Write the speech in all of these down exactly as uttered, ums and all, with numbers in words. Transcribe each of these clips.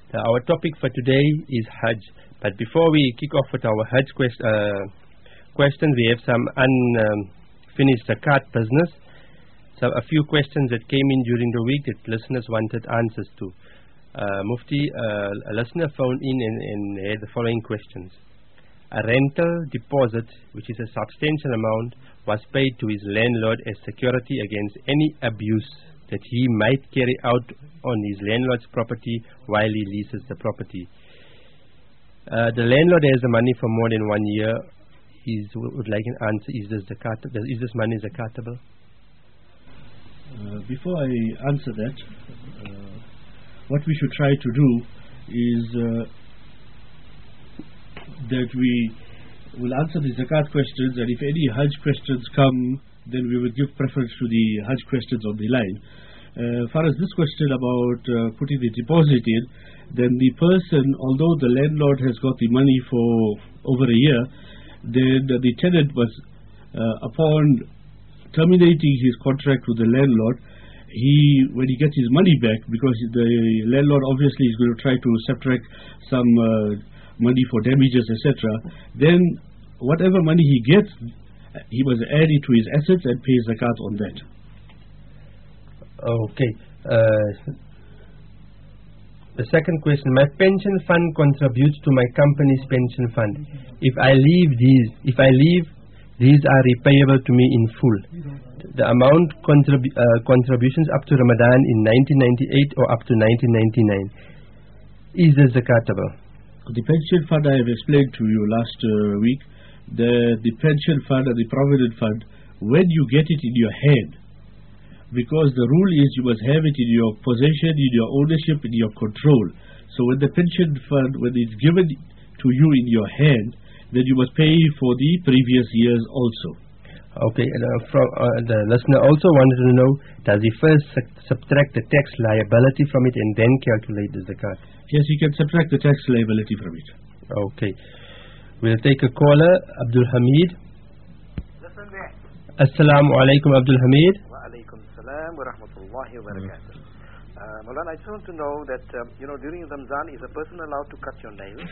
Uh, our topic for today is Hajj. But before we kick off with our Hajj quest uh, questions, we have some unfinished um, zakat business. So a few questions that came in during the week that listeners wanted answers to. Uh, Mufti, uh, a listener phoned in and, and had the following questions. A rental deposit, which is a substantial amount, was paid to his landlord as security against any abuse that he might carry out on his landlord's property while he leases the property. Uh, the landlord has the money for more than one year. He would like an answer. Is this zakat? Is this money zakatable? Uh, before I answer that, uh, what we should try to do is uh, that we will answer the zakat questions, and if any Hajj questions come, then we will give preference to the Hajj questions on the line. Uh, as far as this question about uh, putting the deposit in, then the person, although the landlord has got the money for over a year, then uh, the tenant was, uh, upon terminating his contract with the landlord, he, when he gets his money back, because the landlord obviously is going to try to subtract some uh, money for damages, et cetera, then whatever money he gets, he must add it to his assets and pay zakat on that. Okay. Uh, the second question: my pension fund contributes to my company's pension fund. If I leave these, if I leave, these are repayable to me in full. The amount contribu uh, contributions up to Ramadan in nineteen ninety-eight or up to nineteen ninety-nine. Is this zakatable? The pension fund, I have explained to you last uh, week. The, the pension fund and the provident fund, when you get it in your hand, because the rule is you must have it in your possession, in your ownership, in your control. So when the pension fund, when it's given to you in your hand, then you must pay for the previous years also. Okay, and uh, from, uh, the listener also wanted to know, does he first su subtract the tax liability from it and then calculate the zakat? Yes, he can subtract the tax liability from it. Okay. We'll take a caller, Abdul Hamid. Listen there. Assalamu alaikum, Abdul Hamid. Wa alaikum salam wa rahmatullahi wa barakatuh. Uh, Maulana, I just want to know that, um, you know, during Ramzan, is a person allowed to cut your nails?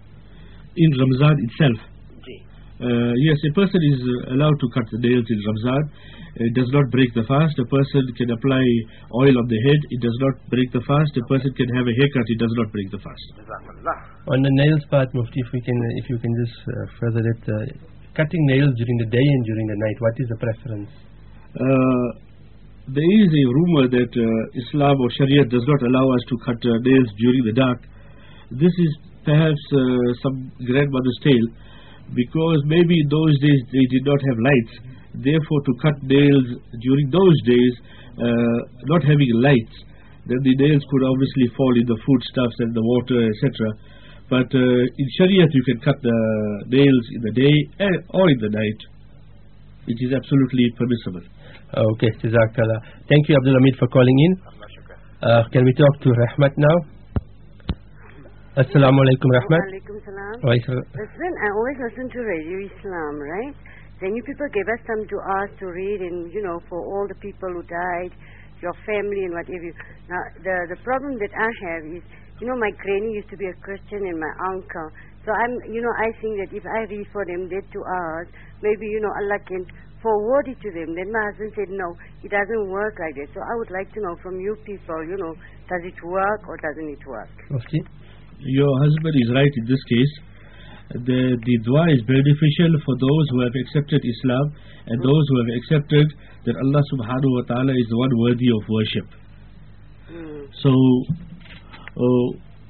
In Ramzan itself? Ji. Uh, yes, a person is uh, allowed to cut the nails in Ramzan. It does not break the fast. A person can apply oil on the head. It does not break the fast. A person can have a haircut. It does not break the fast. On the nails part, Mufti, if we can, if you can just uh, further that, uh, cutting nails during the day and during the night, what is the preference? Uh, there is a rumor that uh, Islam or Sharia does not allow us to cut uh, nails during the dark. This is perhaps uh, some grandmother's tale, because maybe in those days they did not have lights. Therefore, to cut nails during those days, uh, not having lights, then the nails could obviously fall in the foodstuffs and the water, et cetera. But uh, in Sharia, you can cut the nails in the day or in the night. It is absolutely permissible. Okay, Jazakallah. Thank you, Abdul Hamid, for calling in. Uh, can we talk to Rahmat now? Assalamu alaikum, Rahmat. Alaikum salam. Listen, I always listen to Radio Islam, right? Then you people gave us some du'as to read, and you know, for all the people who died, your family and whatever. Now, the the problem that I have is, you know, my granny used to be a Christian and my uncle. So I'm, you know, I think that if I read for them that du'as, maybe, you know, Allah can forward it to them. Then my husband said, no, it doesn't work like that. So I would like to know from you people, you know, does it work or doesn't it work? Okay. Your husband is right in this case. The, the dua is beneficial for those who have accepted Islam and mm. those who have accepted that Allah subhanahu wa ta'ala is the one worthy of worship. Mm. So, uh,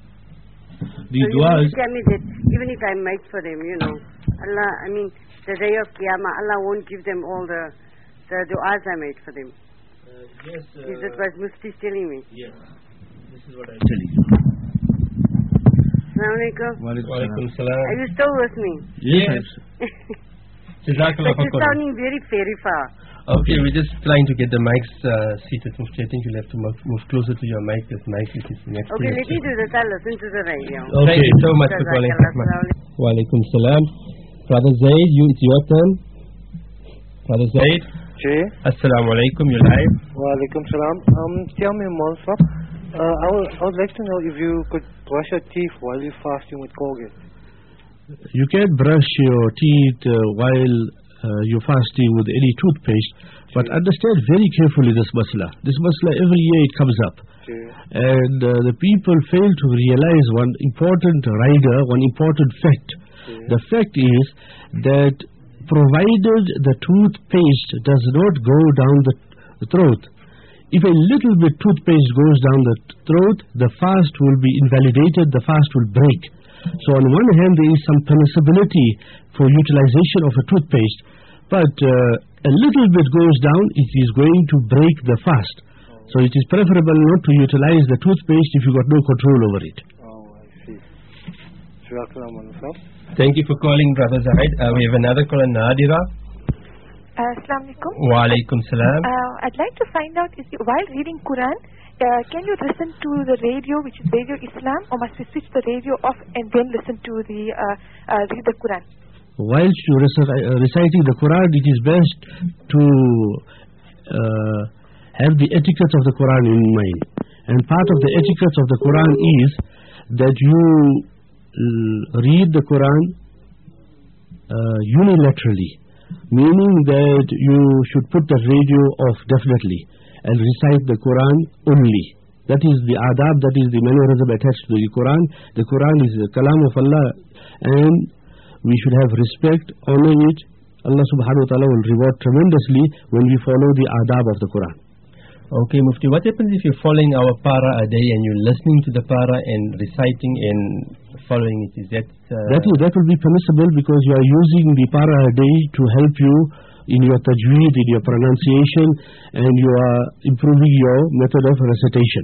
the so dua is... tell me that even if I make for them, you know, Allah, I mean, the day of Qiyamah, Allah won't give them all the, the du'as I made for them. Uh, yes. Uh, is that what Mufti is telling me? Yes. This is what I'm telling you. Assalamu alaikum. Salam. Are you still with me? Yes. Jazakallah. But you're sounding very, very far. Okay, we're just trying to get the mics uh, seated. Mufti, I think you'll have to move, move closer to your mic. This mic is next okay, to you. Okay, let me do this. I'll listen to the radio. Okay. Thank you so much for calling. Wa alaikum salam. Brother Zaid, you, it's your turn. Brother Zaid. Jay. Assalamu alaikum, you're live. Wa alaikum salam. Um, tell me, Molsa, Uh, I, would, I would like to know if you could brush your teeth while you're fasting with Colgate. You can brush your teeth uh, while uh, you're fasting with any toothpaste, but understand very carefully this masla. This masla every year it comes up. Okay. And uh, the people fail to realize one important rider, one important fact. Okay. The fact is that provided the toothpaste does not go down the, the throat, if a little bit toothpaste goes down the throat, the fast will be invalidated, the fast will break. So on one hand there is some permissibility for utilization of a toothpaste, but uh, a little bit goes down, it is going to break the fast. So it is preferable not to utilize the toothpaste if you got no control over it. Oh, I see. Jazakallah Manasab. Thank you for calling, Brother Zahid. Uh, we have another caller, Nadira. Uh, Assalamu alaikum. Wa alaikum salam. Uh, I'd like to find out, is you, while reading Quran, uh, can you listen to the radio, which is Radio Islam, or must we switch the radio off and then listen to the, uh, uh, read the Quran? Whilst you recite, uh, reciting the Quran, it is best to uh, have the etiquette of the Quran in mind. And part of the etiquette of the Quran is that you uh, read the Quran uh, unilaterally, meaning that you should put the radio off definitely and recite the Quran only. That is the adab, that is the mannerism attached to the Quran. The Quran is the kalam of Allah, and we should have respect, honor it. Allah subhanahu wa ta'ala will reward tremendously when we follow the adab of the Quran. Okay, Mufti, what happens if you're following our para a day and you're listening to the para and reciting and following it? Is that... Uh, that, is, that will be permissible because you are using the para a day to help you in your tajweed, in your pronunciation, and you are improving your method of recitation.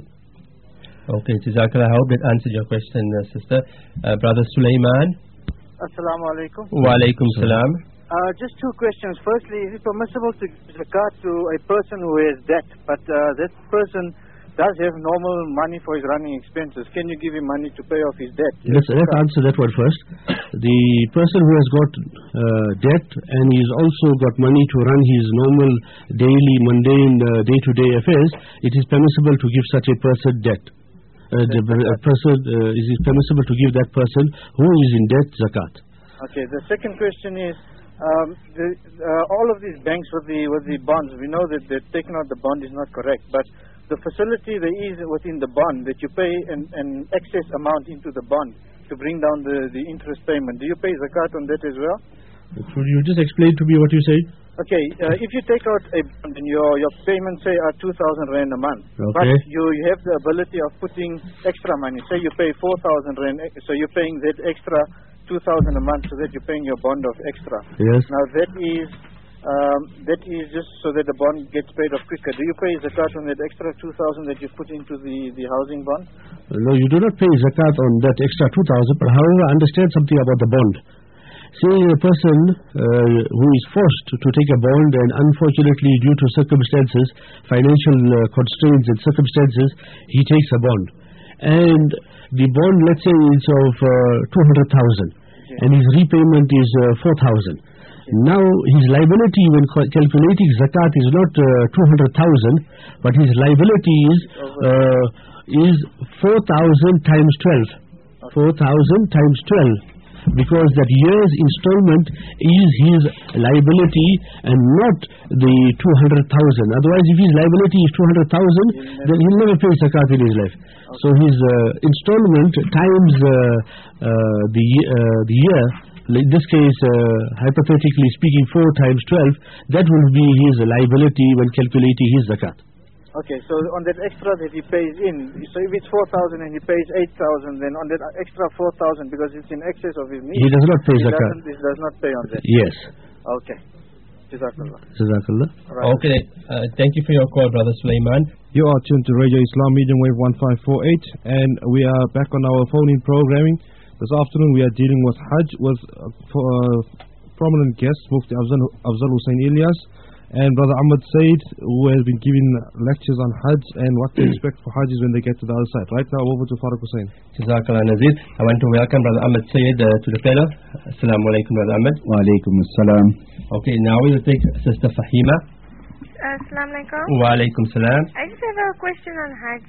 Okay, Jazakallah. I hope that answered your question, uh, sister. Uh, Brother Sulaiman. Assalamu alaikum. Wa alaikum salam. Uh, just two questions. Firstly, is it permissible to give zakat to a person who has debt, but uh, that person does have normal money for his running expenses? Can you give him money to pay off his debt? Let's, let's answer that one first. The person who has got uh, debt and he's also got money to run his normal daily, mundane, uh, day-to-day affairs, it is permissible to give such a person debt. Uh, the a person, uh, is it permissible to give that person who is in debt zakat? Okay, the second question is, Um, the, uh, all of these banks with the with the bonds, we know that they're taking out the bond is not correct, but the facility there is within the bond that you pay an, an excess amount into the bond to bring down the, the interest payment. Do you pay zakat on that as well? Could you just explain to me what you said? Okay, uh, if you take out a bond and your, your payments say are two thousand rand a month, okay, but you, you have the ability of putting extra money, say you pay four thousand rand, so you're paying that extra two thousand a month so that you're paying your bond of extra. Yes. Now that is um, that is just so that the bond gets paid off quicker. Do you pay zakat on that extra two thousand that you put into the, the housing bond? No, you do not pay zakat on that extra two thousand, but however, understand something about the bond. Say a person uh, who is forced to take a bond and unfortunately due to circumstances, financial uh, constraints and circumstances, he takes a bond. And the bond, let's say, is of uh, two hundred thousand, okay, and his repayment is uh, four thousand. Okay. Now, his liability when calculating zakat is not uh, two hundred thousand, but his liability is uh, is four thousand times twelve. Okay. four thousand times twelve. Because that year's installment is his liability and not the two hundred thousand. Otherwise, if his liability is two hundred thousand, then he'll never pay zakat in his life. Okay. So his uh, installment times uh, uh, the, uh, the year, in this case, uh, hypothetically speaking, four times twelve, that will be his liability when calculating his zakat. Okay, so on that extra that he pays in, so if it's four thousand and he pays eight thousand, then on that extra four thousand, because it's in excess of his needs, he does not pay he zakat. He does not pay on that. Yes. Okay. Jazakallah. Jazakallah. Right. Okay, uh, thank you for your call, Brother Sulaiman. You are tuned to Radio Islam Medium Wave one five four eight, and we are back on our phone-in programming. This afternoon we are dealing with Hajj with uh, for, uh, prominent guest, Mufti Afzal, Afzal Hussein Ilyas, and Brother Ahmad Said, who has been giving lectures on Hajj and what to expect for Hajjis when they get to the other side. Right now, over to Farooq Hussein. Jazakallah Nazir. I want to welcome Brother Ahmad Said uh, to the panel. Assalamu alaikum, Brother Ahmad. Wa alaikum assalam. Okay, now we will take Sister Fahima. Assalamu alaikum. Wa alaikum salam. I just have a question on Hajj.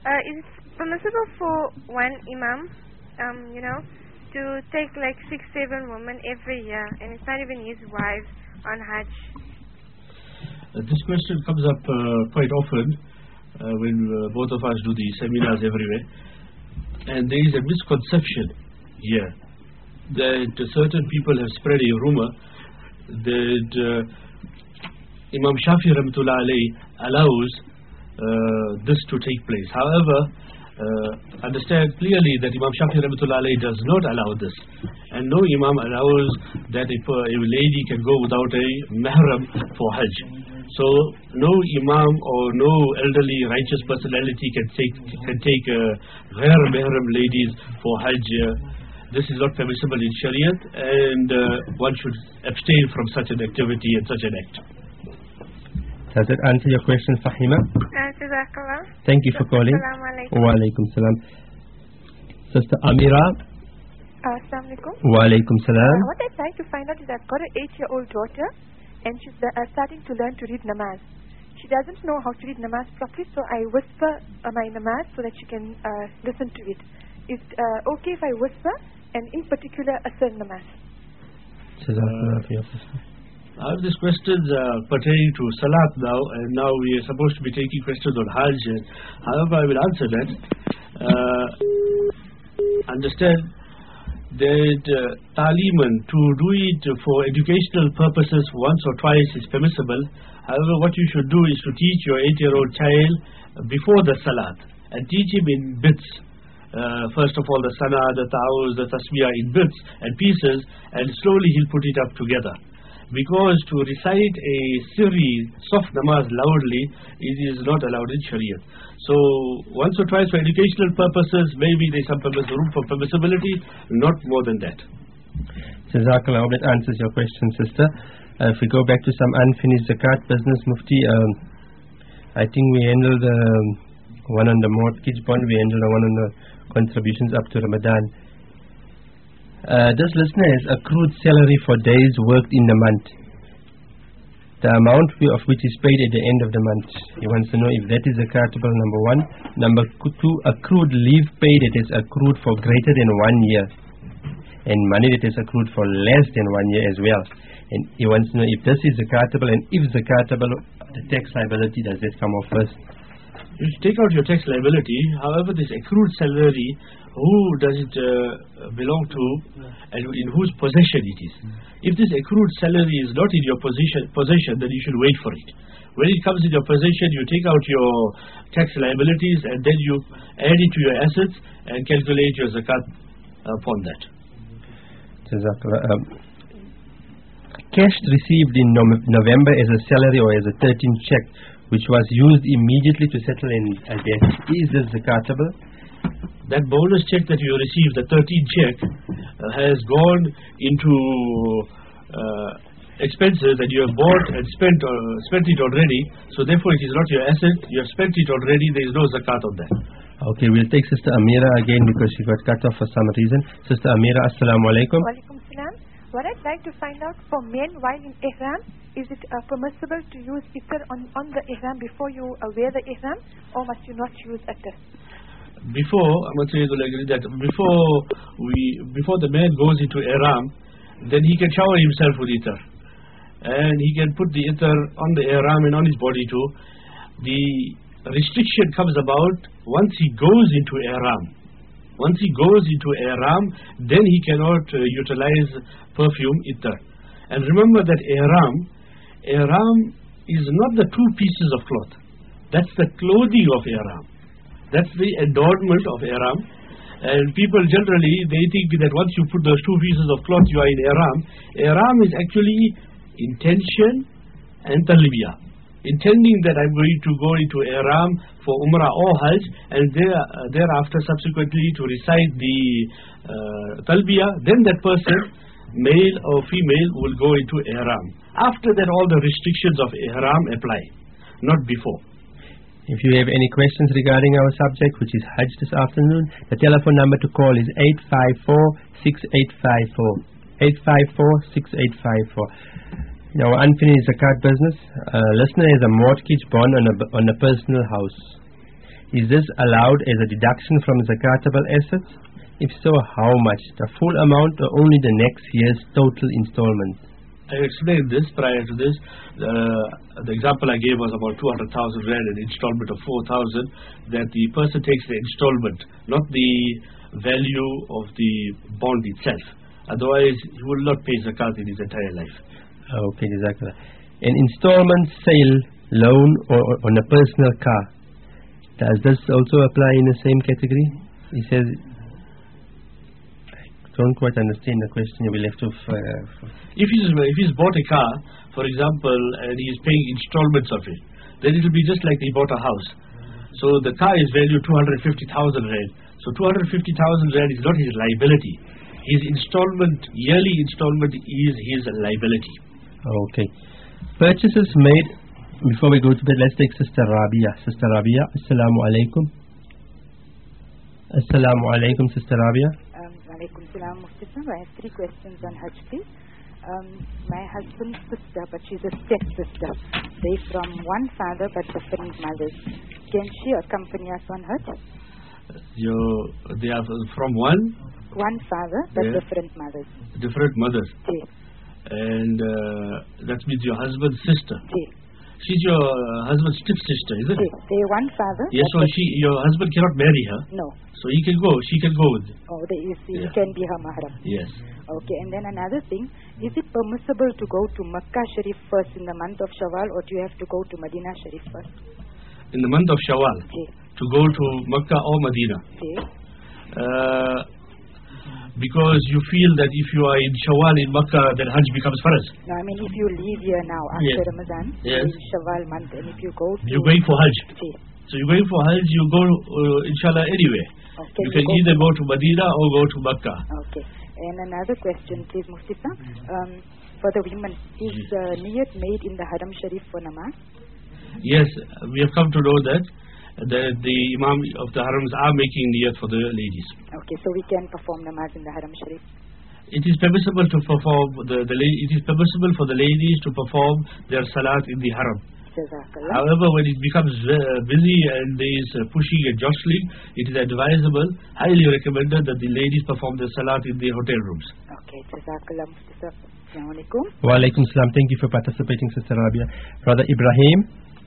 Uh, is it permissible for one imam, um, you know, to take like six, seven women every year, and it's not even his wives on Hajj? Uh, this question comes up uh, quite often uh, when uh, both of us do the seminars everywhere, and there is a misconception here that uh, certain people have spread a rumor that uh, Imam Shafi Rahmatullah alayhi allows uh, this to take place. However, uh, understand clearly that Imam Shafi Rahmatullah alayhi does not allow this, and no Imam allows that if a, a lady can go without a mahram for Hajj. So no Imam or no elderly righteous personality can take can take uh, ghair mahram ladies for Hajj. Uh, this is not permissible in Shariat, and uh, one should abstain from such an activity and such an act. Does that answer your question, Fahima? Uh, Thank you for calling. Wa alaikum salam. Sister Amira. Uh, Assalamu alaikum. Wa alaikum salam. Uh, what I'd like to find out is I've got an eight-year-old daughter, and she's uh, starting to learn to read namaz. She doesn't know how to read namaz properly, so I whisper uh, my namaz so that she can uh, listen to it. Is it uh, okay if I whisper, and in particular a certain namaz? I have these questions uh, pertaining to Salat now, and now we are supposed to be taking questions on Hajj. And, however, I will answer that. Uh, understand that uh, Taliman, to do it for educational purposes once or twice is permissible. However, what you should do is to teach your eight-year-old child before the Salat, and teach him in bits. Uh, first of all, the Sana, the Ta'awuz, the Tasbiyah in bits and pieces, and slowly he'll put it up together. Because to recite a sirri, soft namaz loudly, it is not allowed in Shariat. So once or twice for educational purposes, maybe there is some room for permissibility, not more than that. Jazakallah, I hope that answers your question, sister. Uh, if we go back to some unfinished zakat business, Mufti, um, I think we handled the um, one on the mortgage bond, we handled the one on the contributions up to Ramadan. Uh, this listener has accrued salary for days worked in the month, the amount of which is paid at the end of the month. He wants to know if that is zakatable, number one. Number two, accrued leave paid that is accrued for greater than one year, and money that is accrued for less than one year as well. And he wants to know if this is zakatable, and if zakatable, the tax liability, does that come off first? You take out your tax liability. However, this accrued salary, who does it uh, belong to, and in whose possession it is? If this accrued salary is not in your possession, possession, then you should wait for it. When it comes in your possession, you take out your tax liabilities, and then you add it to your assets and calculate your zakat upon that. Jazakallah. Um, cash received in November as a salary or as a thirteenth check, which was used immediately to settle in a debt, is this zakatable? That bonus check that you received, the thirteenth check, uh, has gone into uh, expenses that you have bought and spent uh, spent it already. So therefore, it is not your asset. You have spent it already. There is no zakat on that. Okay, we'll take Sister Amira again because she got cut off for some reason. Sister Amira, assalamu alaikum. Wa alaikum salam. What I'd like to find out, for men while in ihram, is it uh, permissible to use ittar on, on the ihram before you uh, wear the ihram, or must you not use ittar? Before, I must say that before we, before the man goes into ihram, then he can shower himself with ittar, and he can put the ittar on the ihram and on his body too. The restriction comes about once he goes into ihram. Once he goes into ihram, then he cannot uh, utilize perfume ittar. And remember that ihram, ihram is not the two pieces of cloth. That's the clothing of ihram. That's the adornment of ihram. And people generally, they think that once you put those two pieces of cloth, you are in ihram. Ihram is actually intention and talbiyah. Intending that I'm going to go into ihram for umrah or hajj, and there, uh, thereafter subsequently to recite the uh, talbiyah, then that person, male or female, will go into ihram. After that, all the restrictions of ihram apply, not before. If you have any questions regarding our subject, which is Hajj this afternoon, the telephone number to call is eight five four, six eight five four. eight five four, six eight five four. In our unfinished zakat business, a listener has a mortgage bond on a, on a personal house. Is this allowed as a deduction from zakatable assets? If so, how much? The full amount or only the next year's total installment? I explained this prior to this. Uh, the example I gave was about two hundred thousand rand, an installment of four thousand, that the person takes the installment, not the value of the bond itself. Otherwise, he will not pay zakat in his entire life. Okay, Jazakallah. An installment sale, loan, or, or on a personal car, does this also apply in the same category? He says, I don't quite understand the question. You will have to. Uh, if he's if he's bought a car, for example, and he is paying installments of it, then it will be just like he bought a house. So the car is valued two hundred fifty thousand rand. So two hundred fifty thousand rand is not his liability. His installment, yearly installment, is his liability. Okay. Purchases made. Before we go to bed, let's take Sister Rabia. Sister Rabia, Assalamu alaikum. Assalamu alaikum, Sister Rabia. Um, alaikum salam, Mufti Sahib. I have three questions on Hajj, please. Um, my husband's sister, but she's a step sister. They're from one father but different mothers. Can she accompany us on Hajj? You, they are from one? One father but yeah. different mothers. Different mothers. Yes. And uh, that means your husband's sister. Yes. She's your uh, husband's stepsister, isn't it? Yes. They're one father. Yes, so she, your husband cannot marry her. No. So he can go, she can go with. Oh, they, you see, yeah. he can be her mahram. Yes. Okay, and then another thing, is it permissible to go to Makkah Sharif first in the month of Shawwal, or do you have to go to Medina Sharif first? In the month of Shawwal? Yes. To go to Makkah or Medina? Yes. Uh, because you feel that if you are in Shawwal in Makkah, then Hajj becomes Farz. No, I mean if you leave here now after yes. Ramadan, yes. in Shawwal month, and if you go to... You're going for Hajj. Yes. So you're going for Hajj, you go, uh, inshallah, anywhere. Okay, you can you go either go to Medina or go to Makkah. Okay. And another question, please, Mufti Sahib. Um, for the women, is uh, niyat made in the Haram Sharif for namaz? Yes, we have come to know that that the Imam of the Harams are making niyat for the ladies. Okay, so we can perform namaz in the Haram Sharif. It is permissible to perform the, the it is permissible for the ladies to perform their salat in the Haram. However, when it becomes uh, busy and there is uh, pushing and jostling, it is advisable, highly recommended that the ladies perform the salat in the hotel rooms. Okay, Jazakallah, Mufti Sahib. Assalamu alaikum. Wa alaikum salam. Thank you for participating, Sister Rabia. Brother Ibrahim.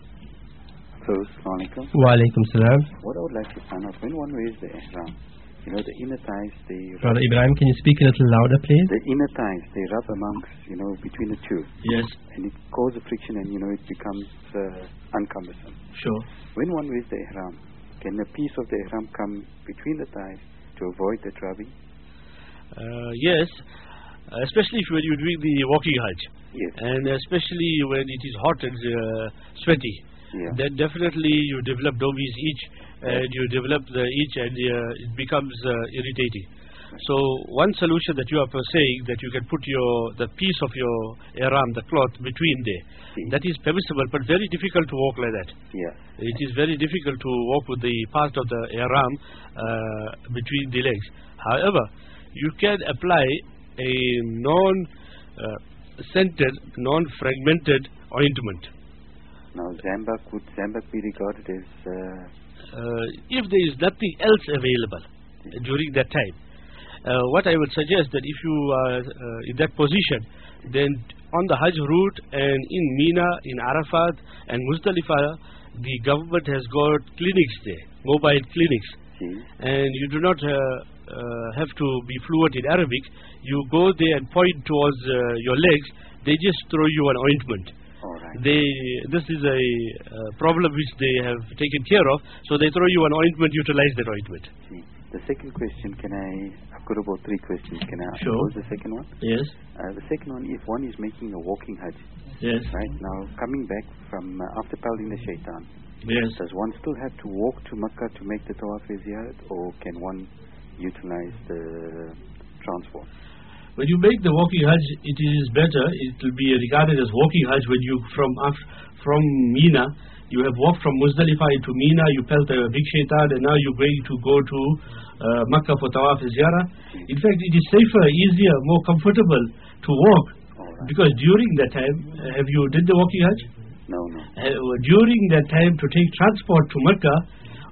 Hello, Assalamu alaikum. Wa alaikum salam. What I would like to find out, when one wears the ihram, you know, the inner thighs, they... Brother Ibrahim, can you speak a little louder, please? The inner thighs, they rub amongst, you know, between the two. Yes. And it causes friction and, you know, it becomes uh, uncumbersome. Sure. When one wears the ihram, can a piece of the ihram come between the thighs to avoid that rubbing? Uh, yes. Uh, especially if when you're doing the walking Hajj. Yes. And especially when it is hot and uh, sweaty. Yeah. Then definitely you develop domi's itch and you develop the itch and uh, it becomes uh, irritating. So one solution that you are saying that you can put your the piece of your ihram, the cloth between there. See. That is permissible, but very difficult to walk like that. Yeah. It is very difficult to walk with the part of the ihram uh, between the legs. However, you can apply a non-scented, uh, non-fragmented ointment. Now, zambak, would zambak be regarded as... Uh, uh, if there is nothing else available uh, during that time, uh, what I would suggest that if you are uh, in that position, then on the Hajj route and in Mina, in Arafat and Muzdalifah, the government has got clinics there, mobile clinics. See. And you do not uh, uh, have to be fluent in Arabic. You go there and point towards uh, your legs, they just throw you an ointment. Right. They, this is a uh, problem which they have taken care of, so they throw you an ointment, utilize that ointment. See. The second question, can I, I've got about three questions, can I ask sure. the second one? Yes. Uh, the second one, if one is making a walking Hajj, yes. right, now coming back from, uh, after pelting the shaitan, yes. does one still have to walk to Makkah to make the tawaf ziyarat, or can one utilize the transport? When you make the walking Hajj, it is better, it will be regarded as walking Hajj when you, from from Mina, you have walked from Muzdalifah into Mina, you felt a big shaitan, and now you're going to go to uh, Makkah for tawaf ziyarah. In fact, it is safer, easier, more comfortable to walk. Right. Because during that time, uh, have you did the walking Hajj? No, no. Uh, during that time, to take transport to Makkah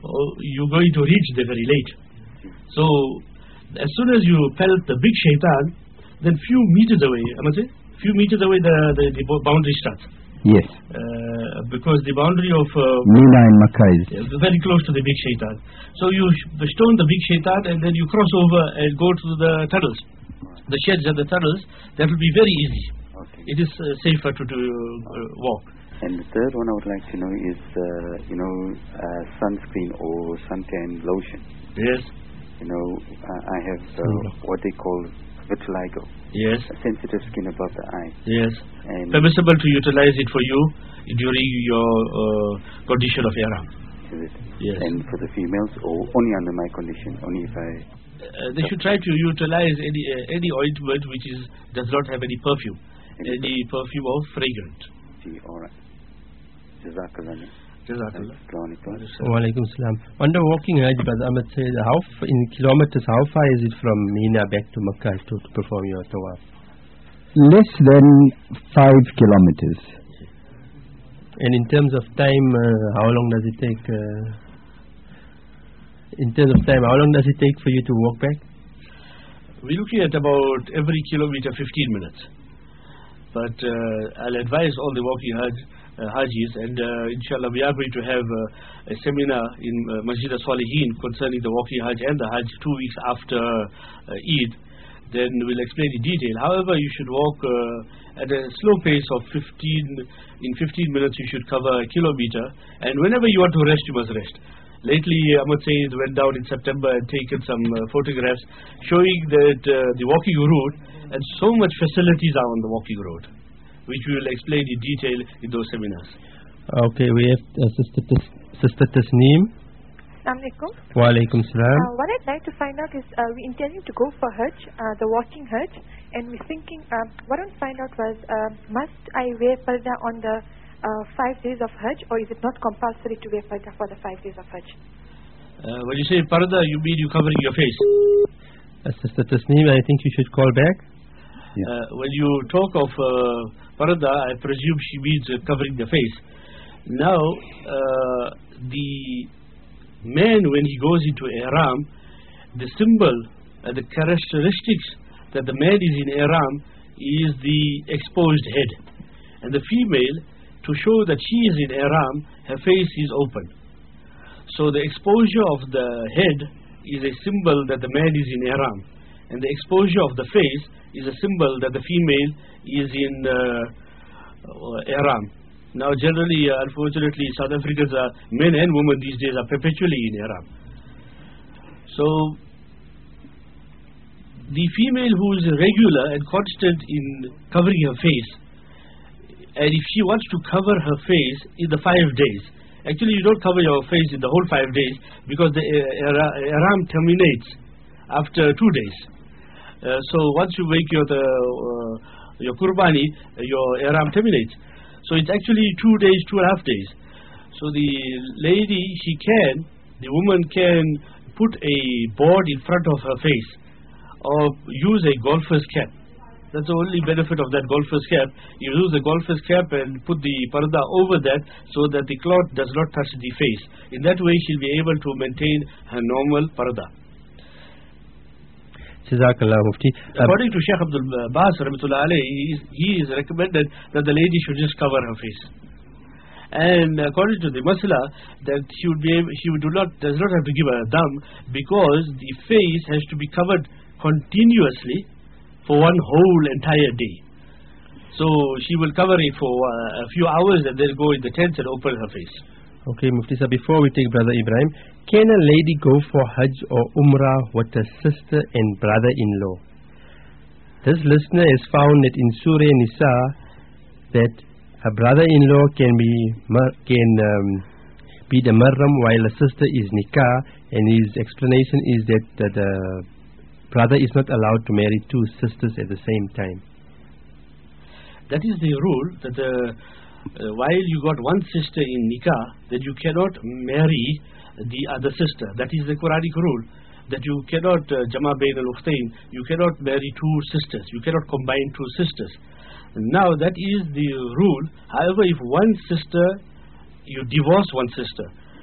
oh, you're going to reach there very late. So as soon as you felt the big shaitan, then few meters away, I must say, few meters away the, the, the boundary starts. Yes. Uh, because the boundary of uh, Mina and Makkah is yeah, very close to the big shaitan. So you stone the big shaitan and then you cross over and go to the tunnels, the sheds and the tunnels. That will be very easy. Okay. It is uh, safer to, to uh, walk. And the third one I would like to know is, uh, you know, uh, sunscreen or suntan lotion. Yes. You know, uh, I have uh, what they call vitiligo. Yes. A sensitive skin above the eye. Yes. And permissible to utilize it for you during your uh, condition of ihram. Is it? Yes. And for the females, or only under my condition, only if I... Uh, they should try to utilize any uh, any ointment which is does not have any perfume, any, any perfume or fragrant. See, all right. Jazakallah. Jazakallah. Wa alaikum salam. On the walking Hajj, Brother Ahmed said, how f in kilometers, how far is it from Mina back to Makkah to, to perform your tawaf? Less than five kilometers. And in terms of time, uh, how long does it take? Uh, in terms of time, how long does it take for you to walk back? We're looking at about every kilometer fifteen minutes. But uh, I'll advise all the walking Hajj, uh, Hajis, and uh, inshallah we are going to have uh, a seminar in uh, Masjid al-Salihin concerning the walking Hajj and the Hajj two weeks after uh, Eid. Then we'll explain in detail. However, you should walk uh, at a slow pace of fifteen. In fifteen minutes, you should cover a kilometer. And whenever you want to rest, you must rest. Lately, Ahmad Saeed went down in September and taken some uh, photographs showing that uh, the walking route, and so much facilities are on the walking road, which we will explain in detail in those seminars. Okay, we have uh, Sister, Tis Sister Tasneem. Assalamu alaikum. Wa alaikum salam. Uh, what I'd like to find out is, uh, we're intending to go for Hajj, uh, the walking Hajj, and we're thinking, uh, what I want to find out was, uh, must I wear parda on the uh, five days of Hajj, or is it not compulsory to wear parda for the five days of Hajj? Uh, when you say parda, you mean you covering your face? Uh, Sister Tasneem, I think you should call back. Yeah. Uh, when you talk of uh, parda, I presume she means uh, covering the face. Now, uh, the man, when he goes into ihram, the symbol, uh, the characteristics that the man is in ihram is the exposed head. And the female, to show that she is in ihram, her face is open. So the exposure of the head is a symbol that the man is in ihram, and the exposure of the face is a symbol that the female is in uh, uh, ihram. Now generally, uh, unfortunately, South Africans are, men and women these days are perpetually in ihram. So the female who is regular and constant in covering her face, and if she wants to cover her face in the five days, actually you don't cover your face in the whole five days, because the uh, ihram terminates after two days. Uh, so once you make your the, uh, your qurbani, uh, your ihram terminates. So it's actually two days, two and a half days. So the lady, she can, the woman can put a board in front of her face, or use a golfer's cap. That's the only benefit of that golfer's cap. You use the golfer's cap and put the parda over that, so that the cloth does not touch the face. In that way, she'll be able to maintain her normal parda. Jazakallah Mufti. According to Sheikh Abdul Bas, Rahmatullah alayhi, he is, he is recommended that the lady should just cover her face. And according to the Masla, that she would be able, she would do not, does not have to give a dam, because the face has to be covered continuously for one whole entire day. So she will cover it for uh, a few hours and then go in the tent and open her face. Okay, Mufti sir, before we take Brother Ibrahim, can a lady go for Hajj or Umrah with a sister and brother-in-law? This listener has found that in Surah Nisa that a brother-in-law can be can um, be the mahram while a sister is nikah, and his explanation is that, that the brother is not allowed to marry two sisters at the same time. That is the rule, that the, uh, while you got one sister in nikah, that you cannot marry the other sister. That is the Quranic rule, that you cannot uh, jama bain al-ukhtain, you cannot marry two sisters, you cannot combine two sisters. Now that is the rule. However, if one sister, you divorce one sister,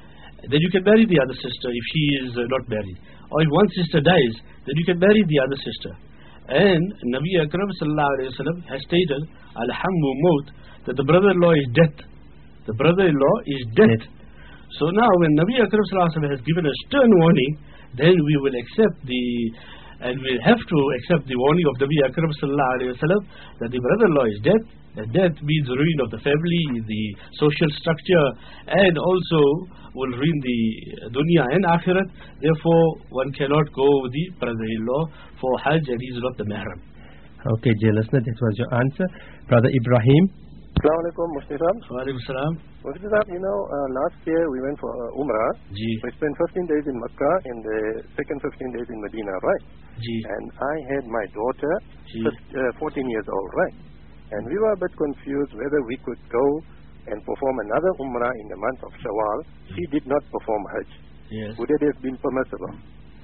then you can marry the other sister if she is uh, not married. Or if one sister dies, then you can marry the other sister. And Nabi Akram sallallahu alayhi wa sallam has stated, Al-Hammu Maut, that the brother-in-law is death. The brother-in-law is death. So now when Nabi Akram sallallahu alayhi wa sallam has given a stern warning, then we will accept the, and we'll have to accept the warning of Nabi Akram sallallahu alayhi wa sallam that the brother-in-law is death. That death means ruin of the family, the social structure, and also will ruin the dunya and akhirat. Therefore, one cannot go with the brother-in-law for Hajj, and he is not the mahram. Okay, dear listener, that was your answer. Brother Ibrahim. Assalamu alaikum, Mufti Sahab. Wa alaikum salam. Mufti Sahab, you know, uh, last year we went for uh, Umrah. Ji. We spent fifteen days in Makkah and the second fifteen days in Medina, right? Ji. And I had my daughter, uh, fourteen years old, right? And we were a bit confused whether we could go and perform another Umrah in the month of Shawwal. She did not perform Hajj. Yes. Would it have been permissible?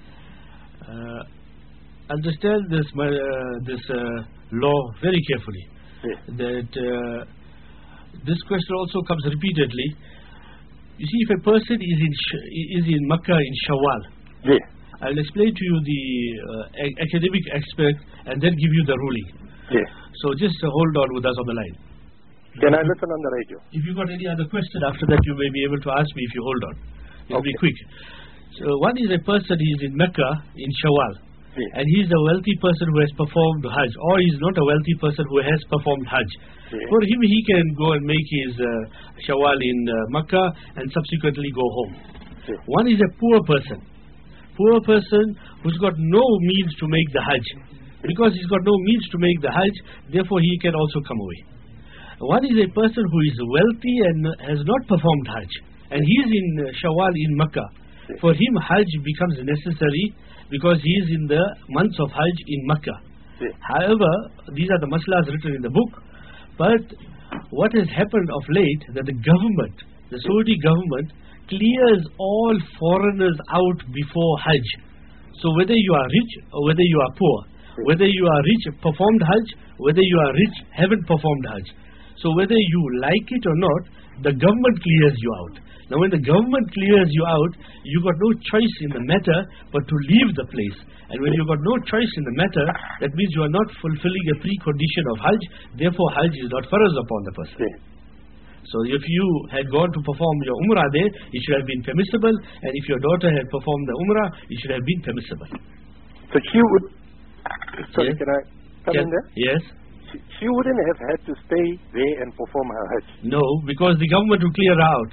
Uh, understand this, uh, this uh, law very carefully. Yes. That uh, this question also comes repeatedly. You see, if a person is in Sh is in Makkah in Shawwal, yes. I'll explain to you the uh, academic aspect and then give you the ruling. Yes. So just uh, hold on with us on the line. Can I listen on the radio? If you've got any other question after that, you may be able to ask me if you hold on. It'll Okay. be quick. So one is a person, he is in Mecca in Shawwal. Yes. And he is a wealthy person who has performed Hajj, or he is not a wealthy person who has performed Hajj. Yes. For him, he can go and make his uh, Shawwal in uh, Makkah and subsequently go home. Yes. One is a poor person. Poor person who's got no means to make the Hajj. Because he's got no means to make the Hajj, therefore he can also come away. One is a person who is wealthy and has not performed Hajj, and he is in uh, Shawwal in Makkah. For him, Hajj becomes necessary because he is in the months of Hajj in Makkah. Yes. However, these are the maslas written in the book. But what has happened of late, that the government, the Saudi government, clears all foreigners out before Hajj. So whether you are rich or whether you are poor, whether you are rich, performed Hajj, whether you are rich, haven't performed Hajj. So whether you like it or not, the government clears you out. Now when the government clears you out, you got no choice in the matter but to leave the place. And when you got no choice in the matter, that means you are not fulfilling a precondition of Hajj. Therefore Hajj is not farz upon the person. So if you had gone to perform your Umrah there, it should have been permissible. And if your daughter had performed the Umrah, it should have been permissible. So she would... Sorry, Yes. can I come Yes. in there? Yes. She, she wouldn't have had to stay there and perform her Hajj. No, because the government will clear her out.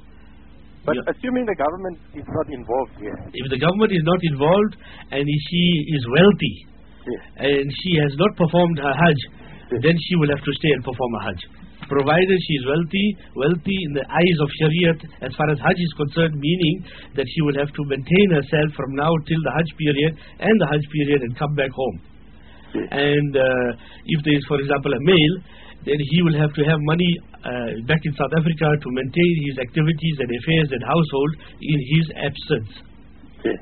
But assuming the government is not involved here. If the government is not involved and if she is wealthy Yes. and she has not performed her Hajj, then she will have to stay and perform her Hajj. Provided she is wealthy, wealthy in the eyes of Shariat as far as Hajj is concerned, meaning that she will have to maintain herself from now till the Hajj period and the Hajj period and come back home. And uh, if there is, for example, a male, then he will have to have money uh, back in South Africa to maintain his activities and affairs and household in his absence. Yes.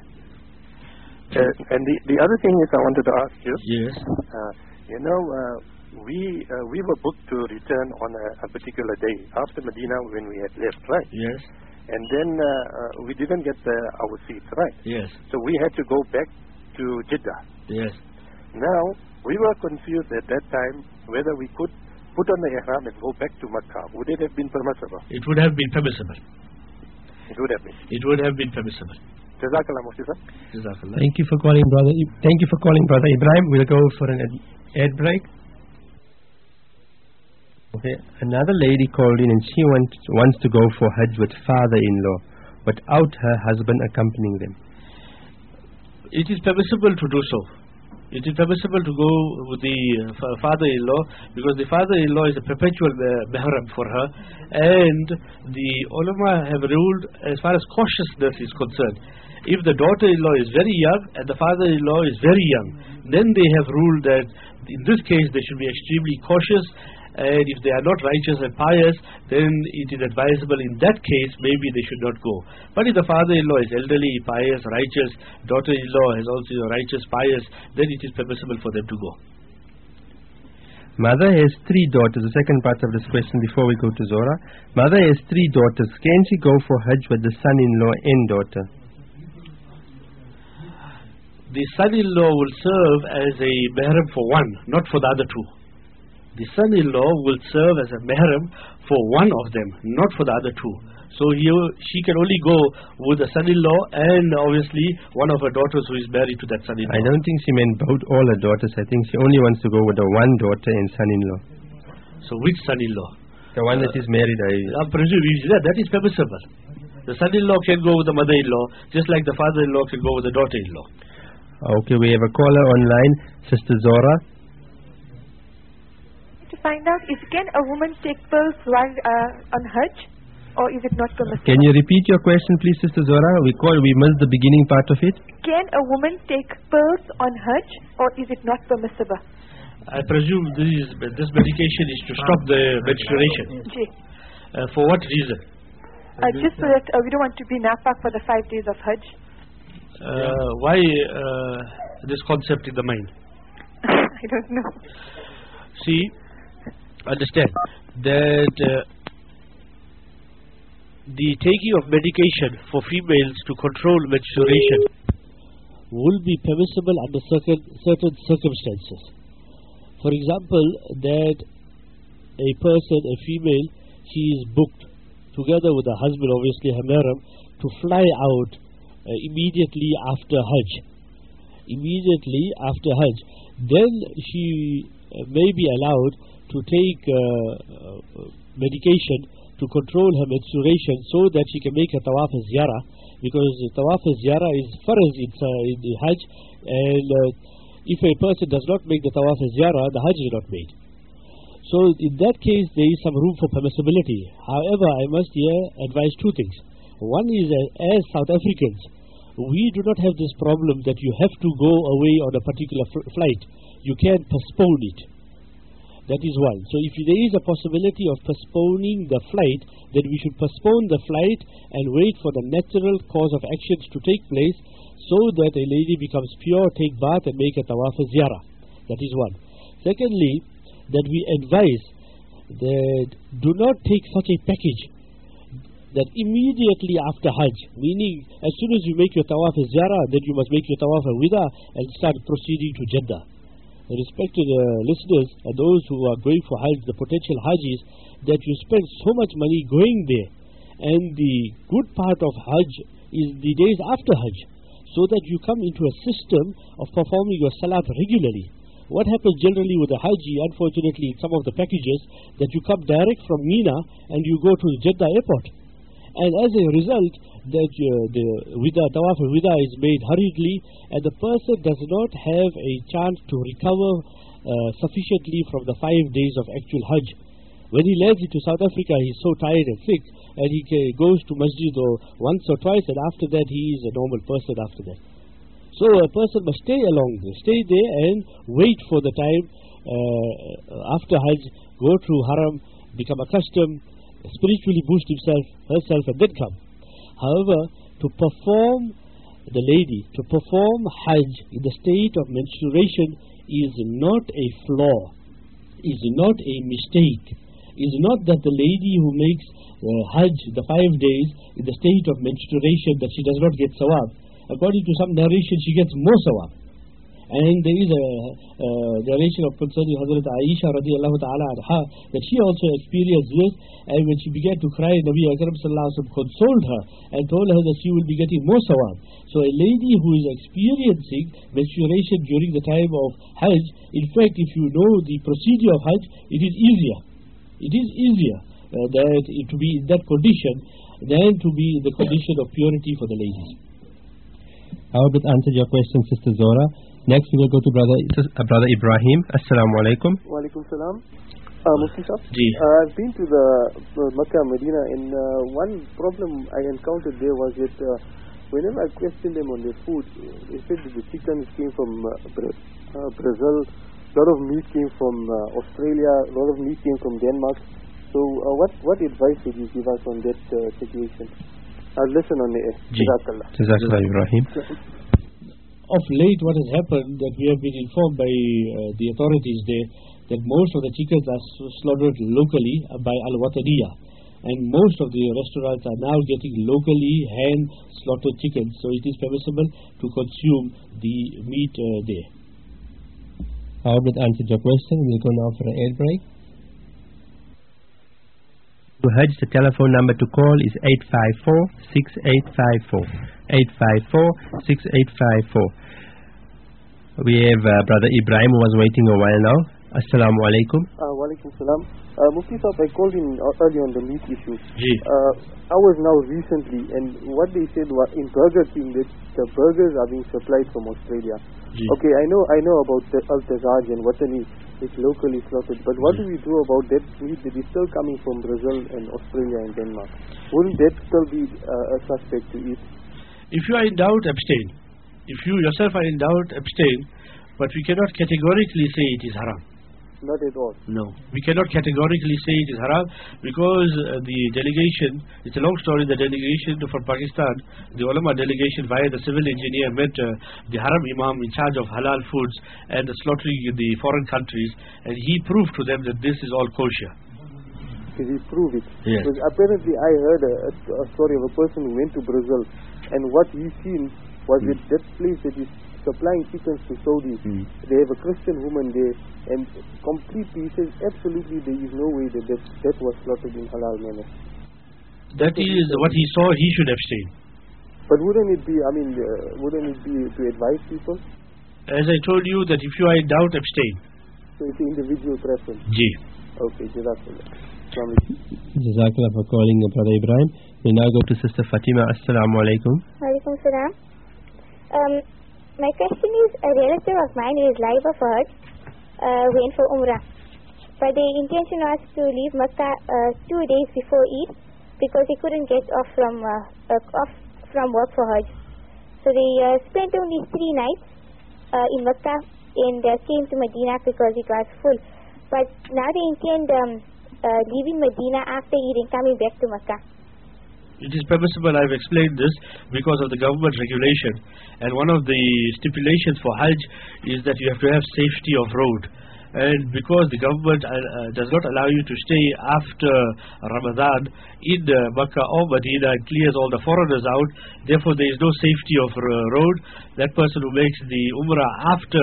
Uh, and the, the other thing is I wanted to ask you. Yes. Uh, you know, uh, we uh, we were booked to return on a, a particular day after Medina when we had left, right? Yes. And then uh, uh, we didn't get the, our seats, right? Yes. So we had to go back to Jeddah. Yes. Now, we were confused at that time whether we could put on the ihram and go back to Makkah. Would it have been permissible? It would have been permissible. It would have been. It would have been permissible. Jazakallah, Mufti sir. Jazakallah. Thank you for calling, brother. Thank you for calling, brother Ibrahim. We'll go for an ad, ad break. Okay, another lady called in and she wants wants to go for Hajj with father-in-law, without her husband accompanying them. It is permissible to do so. It is permissible to go with the uh, father-in-law because the father-in-law is a perpetual uh, mahram for her, and the ulama have ruled as far as cautiousness is concerned. If the daughter-in-law is very young and the father-in-law is very young, then they have ruled that in this case they should be extremely cautious, and if they are not righteous and pious, then it is advisable in that case maybe they should not go. But if the father-in-law is elderly, pious, righteous, daughter-in-law is also righteous, pious, then it is permissible for them to go. Mother has three daughters. The second part of this question before we go to Zora. Mother has three daughters. Can she go for Hajj with the son-in-law and daughter? The son-in-law will serve as a mahram for one, not for the other two. The son-in-law will serve as a mahram for one of them, not for the other two. So he, she can only go with the son-in-law and obviously one of her daughters who is married to that son-in-law. I don't think she meant both all her daughters. I think she only wants to go with the one daughter and son-in-law. So which son-in-law? The one uh, that is married. I, I presume that, that is permissible. The son-in-law can go with the mother-in-law, just like the father-in-law can go with the daughter-in-law. Okay, we have a caller online, Sister Zora. To find out, is can a woman take pearls while uh, on Hajj, or is it not permissible? Can you repeat your question, please, Sister Zora? We call, we missed the beginning part of it. Can a woman take pearls on Hajj, or is it not permissible? I presume this is, this medication is to stop the menstruation. Uh, for what reason? Uh, just so that uh, we don't want to be nafaq for the five days of Hajj. Uh, why uh, this concept in the mind? I don't know. See, understand that uh, the taking of medication for females to control menstruation will be permissible under certain, certain circumstances. For example, that a person, a female, she is booked together with her husband, obviously her mahram, to fly out uh, immediately after Hajj. Immediately after Hajj. Then she uh, may be allowed to take uh, uh, medication to control her menstruation so that she can make a tawaf ziyarah, because tawaf ziyarah is farz in, uh, in the Hajj, and uh, if a person does not make the tawaf ziyarah, the Hajj is not made. So in that case there is some room for permissibility. However, I must here advise two things. One is, uh, as South Africans, we do not have this problem that you have to go away on a particular flight. You can postpone it. That is one. So if there is a possibility of postponing the flight, then we should postpone the flight and wait for the natural cause of actions to take place, so that a lady becomes pure, take bath and make a tawaf ziyarah. That is one. Secondly, that we advise that do not take such a package that immediately after Hajj, meaning as soon as you make your tawaf ziyarah, then you must make your tawaf wida and start proceeding to Jeddah. Respected uh, listeners and those who are going for Hajj, the potential Hajjis, that you spend so much money going there, and the good part of Hajj is the days after Hajj, so that you come into a system of performing your salat regularly. What happens generally with the Hajji, unfortunately in some of the packages, that you come direct from Mina and you go to Jeddah airport, and as a result that uh, the wida, tawaf wida is made hurriedly, and the person does not have a chance to recover uh, sufficiently from the five days of actual Hajj. When he lands into South Africa, he is so tired and sick, and he goes to masjid or once or twice, and after that he is a normal person after that. So a person must stay along there, stay there and wait for the time uh, after Hajj, go through Haram, become accustomed, spiritually boost himself, herself, and then come. However, to perform the lady, to perform Hajj in the state of menstruation is not a flaw, is not a mistake. Is not that the lady who makes uh, Hajj, the five days, in the state of menstruation, that she does not get sawab. According to some narration, she gets more sawab. And there is a uh, narration of concerning Hazrat Aisha radiallahu ta'ala anha, that she also experienced this, and when she began to cry, Nabi Akram sallallahu alaihi wasallam consoled her and told her that she will be getting more sawab. So a lady who is experiencing menstruation during the time of Hajj, in fact, if you know the procedure of Hajj, it is easier. It is easier uh, that to be in that condition than to be in the condition of purity for the ladies. I hope it answered your question, Sister Zora. Next we will go to Brother uh, Brother Ibrahim. Assalamu alaikum. Wa alaikum salam. Uh, Mufti Sahab, uh, I've been to the uh, Makkah, Medina, and uh, one problem I encountered there was that uh, whenever I questioned them on their food, they said that the chickens came from uh, Bra uh, Brazil, a lot of meat came from uh, Australia, a lot of meat came from Denmark. So uh, what, what advice would you give us on that uh, situation? I'll listen on the air. Jazakallah. Jazakallah Ibrahim. Of late, what has happened, that we have been informed by uh, the authorities there, that most of the chickens are s- slaughtered locally uh, by Al-Wataniya, and most of the restaurants are now getting locally hand slaughtered chickens, so it is permissible to consume the meat uh, there. I hope that answered your question. We'll go now for an ad break. To Hajj, the telephone number to call is eight five four, six eight five four. eight five four, six eight five four. We have uh, Brother Ibrahim who was waiting a while now. Assalamu alaikum. Uh, Walaikum salam. Uh, Mufti Sahib, I called in uh, earlier on the meat issue. Ji. Uh, I was now recently, and what they said was in Burger King that the burgers are being supplied from Australia. Ji. Okay, I know I know about the Al-Tazaj and Watani, it's locally slaughtered, but what Ji. do we do about that meat that is still coming from Brazil and Australia and Denmark? Wouldn't that still be uh, a suspect to eat? If you are in doubt, abstain. If you yourself are in doubt, abstain. But we cannot categorically say it is haram. Not at all. No. We cannot categorically say it is haram because uh, the delegation, it's a long story, the delegation from Pakistan, the ulama delegation via the civil engineer met uh, the haram imam in charge of halal foods and the slaughtering in the foreign countries, and he proved to them that this is all kosher. Did he prove it? Yes. Because apparently I heard a, a story of a person who went to Brazil, and what he seen was Mm. that that place that is supplying chickens to Saudis, Mm. they have a Christian woman there, and completely, he says absolutely there is no way that that, that was slaughtered in halal manner. That is what he saw, he should abstain. But wouldn't it be, I mean, uh, wouldn't it be to advise people? As I told you, that if you are in doubt, abstain. So it's an individual preference. Ji. Okay, Jazakallah. Jazakallah for calling uh, Brother Ibrahim. We now go to Sister Fatima. Assalamu alaikum. Walaikum salam. Um, my question is, a relative of mine who is live of Hajj uh, went for Umrah. But the intention was to leave Makkah uh, two days before Eid because he couldn't get off from uh, uh, off from work for Hajj. So they uh, spent only three nights uh, in Makkah and uh, came to Medina because it was full. But now they intend um, uh, leaving Medina after Eid and coming back to Makkah. It is permissible. I've explained this because of the government regulation, and one of the stipulations for Hajj is that you have to have safety of road, and because the government uh, uh, does not allow you to stay after Ramadan in uh, Makkah or Medina, it clears all the foreigners out, therefore there is no safety of uh, road. That person who makes the Umrah after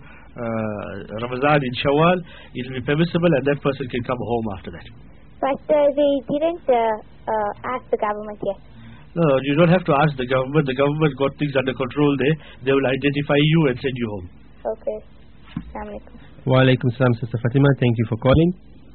uh, Ramadan in Shawwal, it will be permissible, and that person can come home after that. But uh, they didn't uh, uh, ask the government yet. No, you don't have to ask the government. The government got things under control there. They will identify you and send you home. Okay. Assalamu alaikum. Wa alaikum salam, Sister Fatima. Thank you for calling.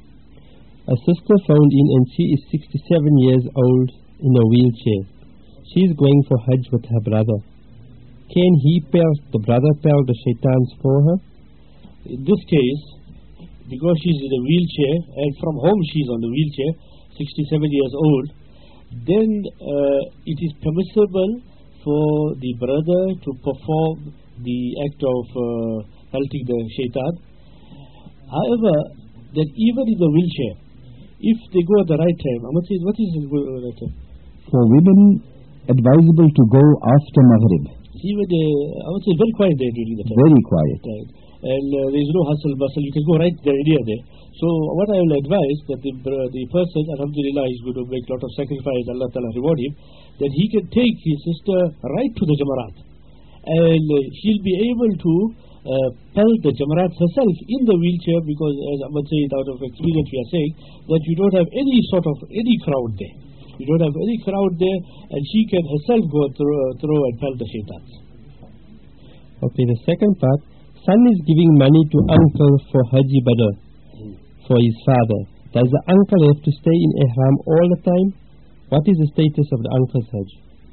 A sister phoned in and she is sixty-seven years old in a wheelchair. She is going for Hajj with her brother. Can he pell, the brother pell the shaitans for her? In this case, because she's in a wheelchair and from home she's on the wheelchair, sixty-seven years old, then uh, it is permissible for the brother to perform the act of uh, pelting the shaitan. However, that even in the wheelchair, if they go at the right time, what is, what is the right time? For women, advisable to go after Maghrib. Even the, I would say very quiet there during the time. Very quiet. Right. And uh, there is no hustle bustle, you can go right there, near there. So what I will advise, that the, uh, the person, alhamdulillah, is going to make a lot of sacrifice, Allah Ta'ala reward him, that he can take his sister right to the Jamarat. And uh, she'll be able to uh, pelt the Jamarat herself in the wheelchair, because as Ahmad said, out of experience we are saying, that you don't have any sort of, any crowd there. You don't have any crowd there, and she can herself go through, uh, through and pelt the shaitans. Okay, the second part. Son is giving money to uncle for Haji Badr, for his father. Does the uncle have to stay in Ihram all the time? What is the status of the uncle's Hajj?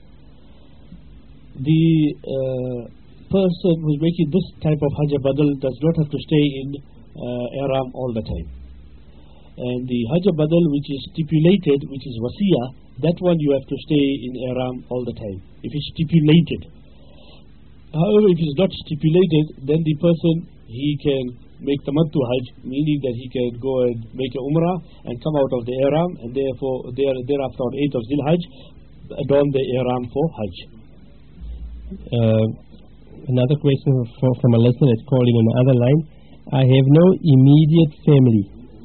The uh, person who is making this type of Hajj Badal does not have to stay in uh, Ihram all the time. And the Hajj Badal which is stipulated, which is Wasiyah, that one you have to stay in Ihram all the time, if it's stipulated. However, if it's not stipulated, then the person, he can make tamattu Hajj, meaning that he can go and make a Umrah and come out of the Ihram, and therefore there, thereafter on eighth of Zil Hajj, adorn the Ihram for Hajj. Uh, another question for, from a listener that's called in on the other line. I have no immediate family.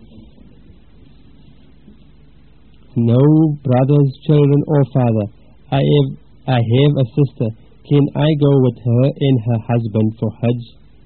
No brothers, children or father. I have, I have a sister. Can I go with her and her husband for Hajj?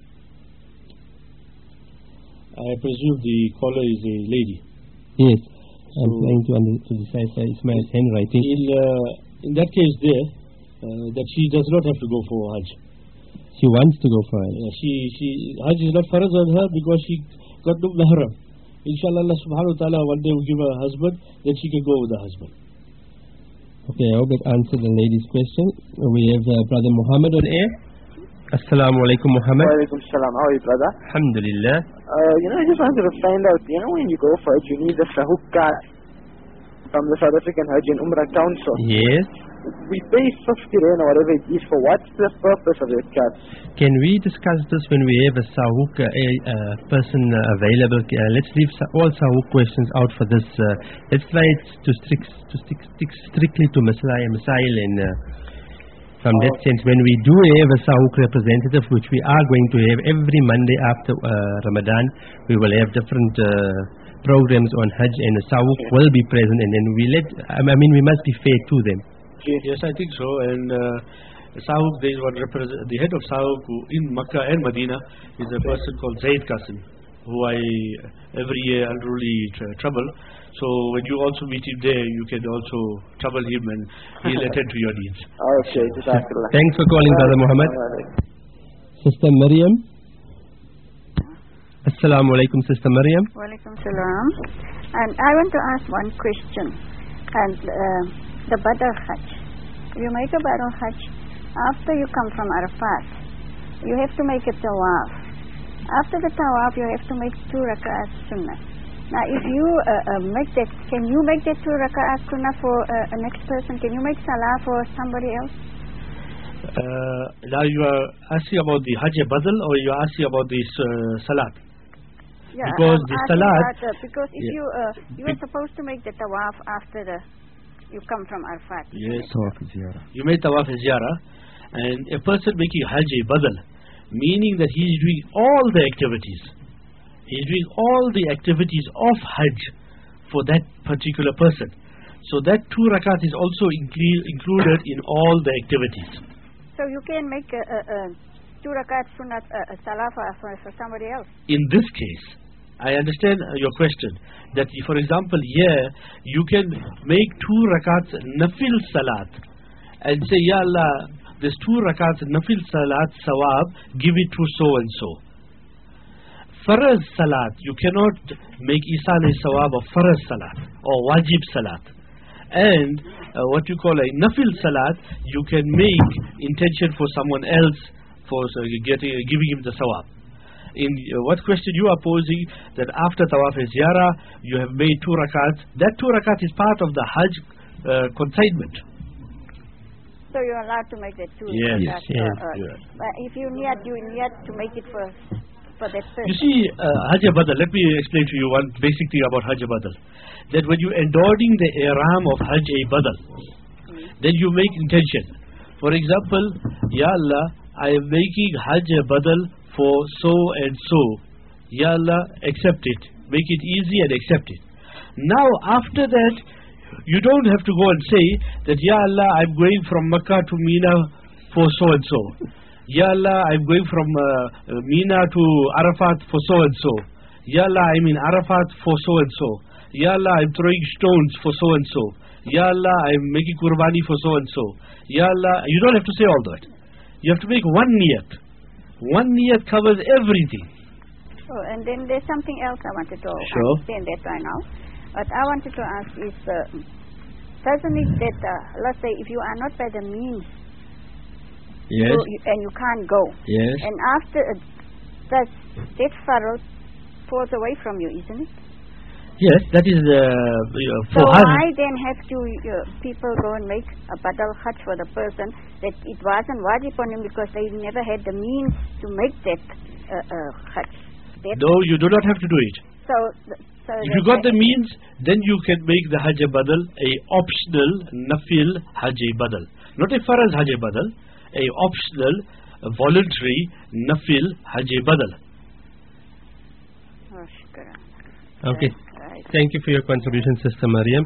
I presume the caller is a lady. Yes. I'm trying to, under, to decipher Ismail's handwriting. In, uh, in that case there, uh, that she does not have to go for Hajj. She wants to go for Hajj. Uh, she, she, Hajj is not faraz on her because she got no mahram. Inshallah, Allah subhanahu wa ta'ala one day will give her a husband, then she can go with the husband. Okay, I hope it answered the lady's question. We have uh, Brother Muhammad on air. Assalamu alaikum, Muhammad. Wa alaikum salam. How are you, brother? Alhamdulillah. Uh, you know, I just wanted to find out, you know, when you go for Hajj, you need the Sahuk card from the South African Hajj and Umrah Council. Yes. We pay fifty rand or whatever it is for. What's the purpose of that card? Can we discuss this when we have a Sahuk uh, uh, person uh, available? Uh, let's leave all Sahuk questions out for this. Uh, let's try it to stick, to stick, stick strictly to Masail and uh, from oh. that sense, when we do have a Sahuk representative, which we are going to have every Monday after uh, Ramadan, we will have different uh, programs on Hajj, and the Sahuk okay. will be present, and then we let, I mean, we must be fair to them. Yes, I think so. And uh, Sahuk, there is one represent, the head of Sahuk in Makkah and Medina is a person called Zaid Qasim, who I every year unruly tr trouble. So when you also meet him there, you can also trouble him and he'll attend to your needs. Okay, thanks for calling, Brother Muhammad. Sister Miriam. Assalamu alaikum, Sister Miriam. Wa alaikum salam. And I want to ask one question. And uh, the Badr Hajj. You make a Badr Hajj after you come from Arafat. You have to make a tawaf. After the tawaf, you have to make two rak'ahs sunnah. Now, if you uh, uh, make that, can you make that two rak'ahs sunnah for uh, a next person? Can you make salah for somebody else? Uh, now you are asking about the Hajj Badal, or you are asking about this uh, salat? Yeah, because I'm the asking salat. about, uh, because if yeah. you uh, you are supposed to make the tawaf after the you come from Arafat. Yes, you made tawaf ziyarah, and a person making Hajj Badal, meaning that he is doing all the activities. He is doing all the activities of Hajj for that particular person. So that two rakat is also inclu included in all the activities. So you can make a, a, a two rakat sunnah uh, a salah for, for somebody else. In this case, I understand uh, your question. That if, for example, here you can make two rakats nafil salat and say, Ya Allah, this two rakats nafil salat sawab, give it to so and so. Faraz salat, you cannot make isan a sawab of faraz salat or wajib salat. And uh, what you call a nafil salat, you can make intention for someone else for uh, getting, uh, giving him the sawab. In uh, what question you are posing, that after tawaf ziyarah you have made two rakats, that two rakat is part of the Hajj uh, consignment. So you are allowed to make that two yes, rakat. Yes, uh, uh, yes. But if you need, you need to make it for for that person. You see, uh, Hajj Badal, let me explain to you one basic thing about Hajj Badal. That when you endowing the ihram of Hajj Badal, mm. then you make intention. For example, Ya Allah, I am making Hajj Badal for so and so. Ya Allah, accept it. Make it easy and accept it. Now after that, you don't have to go and say that, Ya Allah, I'm going from Makkah to Mina for so and so. Ya Allah, I'm going from uh, Mina to Arafat for so and so. Ya Allah, I'm in Arafat for so and so. Ya Allah, I'm throwing stones for so and so. Ya Allah, I'm making qurbani for so and so. Ya Allah, you don't have to say all that. You have to make one niyat. One niyat covers everything. Oh, and then there's something else I wanted to sure. understand that right now. What I wanted to ask is, uh, doesn't it that, uh, let's say, if you are not by the means, yes, you, and you can't go, yes, and after uh, that, that furrow falls away from you, isn't it? Yes, that is uh, uh, so for why then have to uh, people go and make a badal hajj for the person that it wasn't wajib on him because they never had the means to make that uh, uh, hajj? That no, you do not have to do it. So, so if you got the means, then you can make the Hajj Badal a optional nafil Hajj Badal, not a faraz Hajj Badal, a optional, a voluntary nafil Hajj Badal. Shukran. Okay. Right. Thank you for your contribution, Sister Mariam.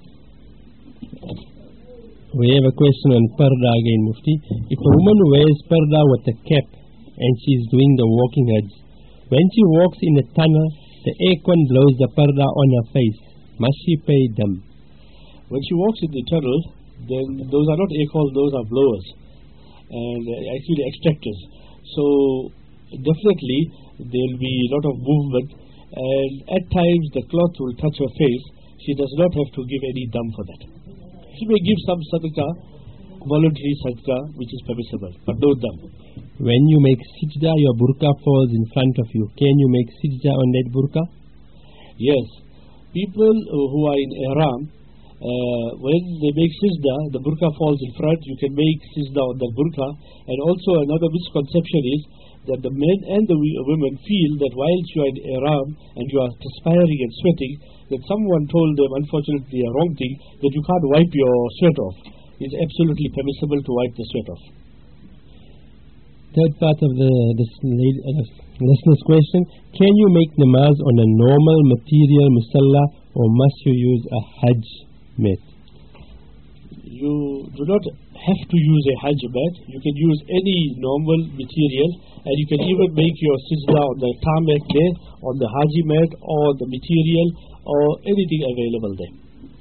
We have a question on parda again, Mufti. If a woman wears parda with a cap and she is doing the walking hajj, when she walks in a tunnel, the aircon blows the parda on her face. Must she pay them? When she walks in the tunnel, then those are not aircons, those are blowers and uh, actually extractors. So definitely there will be a lot of movement, and at times the cloth will touch her face. She does not have to give any dam for that. She may give some sadaqah, voluntary sadaqah, which is permissible, but no dam. When you make sijda, your burqa falls in front of you. Can you make sijda on that burqa? Yes. People who are in ihram, uh, when they make sijda, the burqa falls in front. You can make sijda on the burqa. And also another misconception is that the men and the women feel that whilst you are in ihram and you are perspiring and sweating, that someone told them, unfortunately a wrong thing, that you can't wipe your sweat off. It's absolutely permissible to wipe the sweat off. Third part of the this uh, listener's question: can you make namaz on a normal material musalla, or must you use a hajj mat? You do not have to use a hajj mat. You can use any normal material, and you can even make your sijda on the tarmac there, on the haji mat, or the material, or anything available there.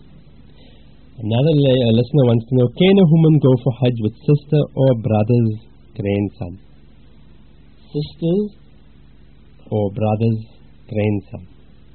Another uh, listener wants to know: can a woman go for hajj with sister or brother's grandson? Sisters or brother's grandson.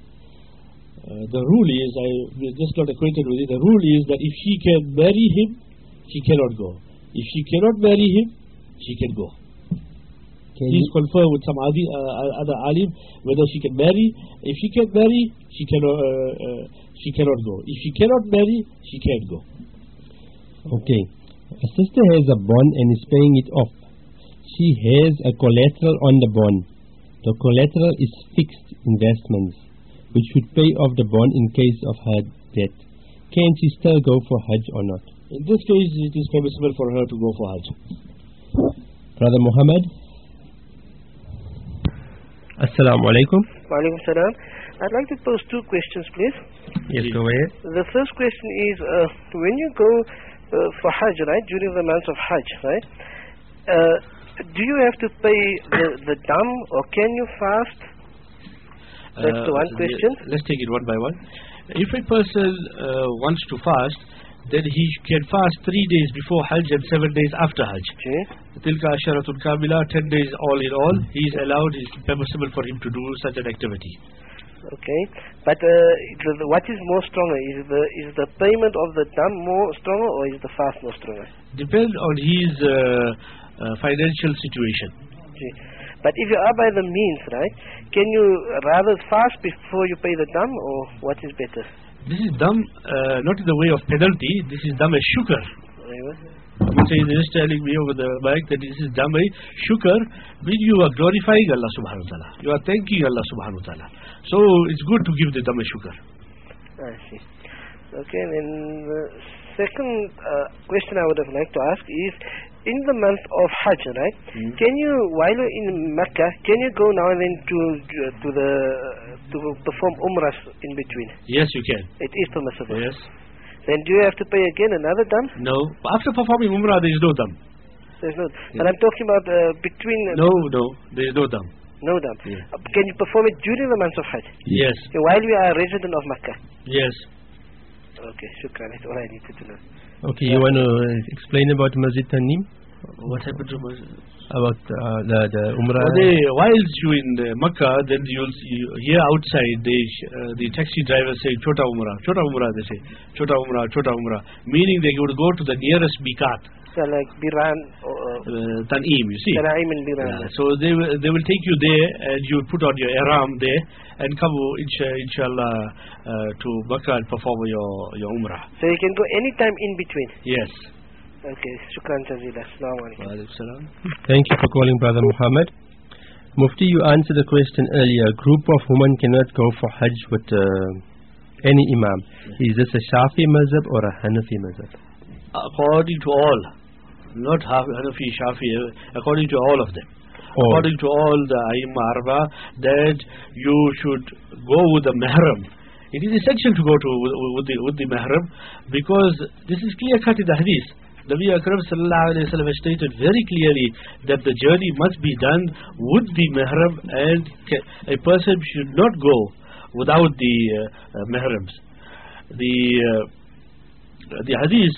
Uh, the rule is, I we're just not acquainted with it, the rule is that if she can marry him, she cannot go. If she cannot marry him, she can go. Can Please confer with some adi, uh, other alim whether she can marry. If she can marry, she cannot, uh, uh, she cannot go. If she cannot marry, she can go. Okay. A sister has a bond and is paying it off. She has a collateral on the bond. The collateral is fixed investments, which should pay off the bond in case of her death. Can she still go for Hajj or not? In this case, it is permissible for her to go for Hajj. Brother Muhammad. Assalamu alaikum. Wa alaikum salam. I'd like to pose two questions, please. Yes, go ahead. The first question is, uh, when you go uh, for Hajj, right, during the month of Hajj, right, uh, do you have to pay the, the dam, or can you fast? That's Uh, the one question. Let's take it one by one. If a person uh, wants to fast, then he can fast three days before Hajj and seven days after Hajj. Tilka asharatul kamila, ten days all in all. He is allowed, it is permissible for him to do such an activity. Okay, but uh, the, the, what is more stronger? Is the is the payment of the dam more stronger, or is the fast more stronger? Depends on his uh, uh, financial situation. Okay. But if you are by the means, right, can you rather fast before you pay the dam, or what is better? This is dam uh, not in the way of penalty. This is dam as shukr. Musa is just telling me over the mic that this is dam as shukr, meaning you are glorifying Allah subhanahu wa ta'ala. You are thanking Allah subhanahu wa ta'ala. So it's good to give the dam as shukr. I see. Okay, then the second uh, question I would have liked to ask is, in the month of Hajj, right, Hmm. can you, while you're in Mecca, can you go now and then to to the to perform umrah in between? Yes, you can. It is permissible. Yes. Then do you have to pay again another dam? No. After performing umrah, there is no dam. There's no. But I'm talking about uh, between. No, no, there is no dam. No dam. Yeah. Uh, can you perform it during the month of Hajj? Yes. Okay, while we are a resident of Mecca. Yes. Okay, shukran. That's all I needed to know. Okay, you want to explain about Masjid Tanim? What happened to Masjid? About uh, the, the Umrah? Well, they, whilst you in uh, Makkah, then you'll see, here outside, they, uh, the taxi drivers say Chota Umrah, Chota Umrah, they say Chota Umrah, Chota Umrah, meaning they would go to the nearest miqat. So like Biran or uh, Tanim, you see. Tanim and Biran. Yeah, so they will, they will take you there, and you put on your ihram there, and come insha, inshallah uh, to Makkah and perform your your Umrah. So you can go anytime in between. Yes. Okay, shukran jazila. Assalamu alaikum. Thank you for calling, Brother Muhammad. Mufti, you answered the question earlier. A group of women cannot go for Hajj with uh, any imam. Is this a Shafi mazhab or a Hanafi mazhab? According to all, not Hanafi, Shafi, according to all of them. according to all the Aimma Arba, that you should go with the mahram. It is essential to go to with the, with the mahram, because this is clear cut in the hadith. Nabi Akram sallallahu alayhi wa sallam has stated very clearly that the journey must be done with the mahram, and a person should not go without the uh, uh, mahrams. The uh, the hadith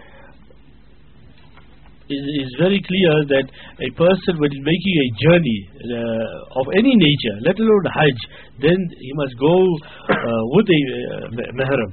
is, is very clear that a person, when making a journey uh, of any nature, let alone Hajj, then he must go uh, with a uh, mahram.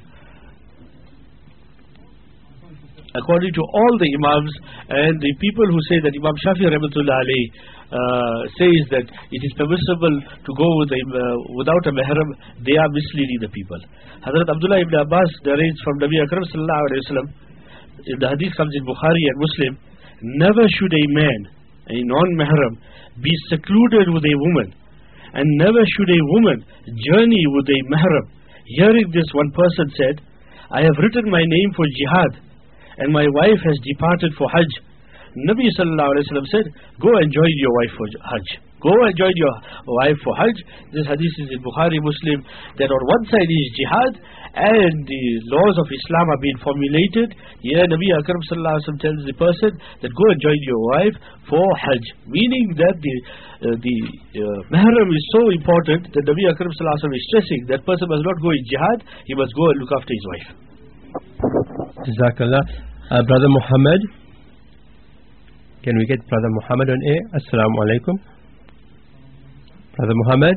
According to all the Imams and the people who say that Imam Shafi Rahmatullah alayhi uh, says that it is permissible to go with a, uh, without a mahram, they are misleading the people. Hazrat Abdullah ibn Abbas narrates from Nabi Akram sallallahu alayhi wa sallam, in the hadith comes in Bukhari and Muslim, never should a man, a non-mahram, be secluded with a woman, and never should a woman journey with a mahram. Hearing this, one person said, I have written my name for jihad, and my wife has departed for Hajj. Nabi sallallahu alayhi wa sallam said, go and join your wife for Hajj. Go and join your wife for Hajj. This hadith is in Bukhari, Muslim, that on one side is jihad and the laws of Islam are being formulated. Here Nabi Akram sallallahu alayhi wa sallam tells the person that go and join your wife for Hajj, meaning that the uh, the uh, mahram is so important that Nabi Akram sallallahu alayhi wa sallam is stressing that person must not go in jihad, he must go and look after his wife. Jazakallah. Uh, Brother Muhammad, can we get Brother Muhammad on air? Assalamu alaikum. Brother Muhammad?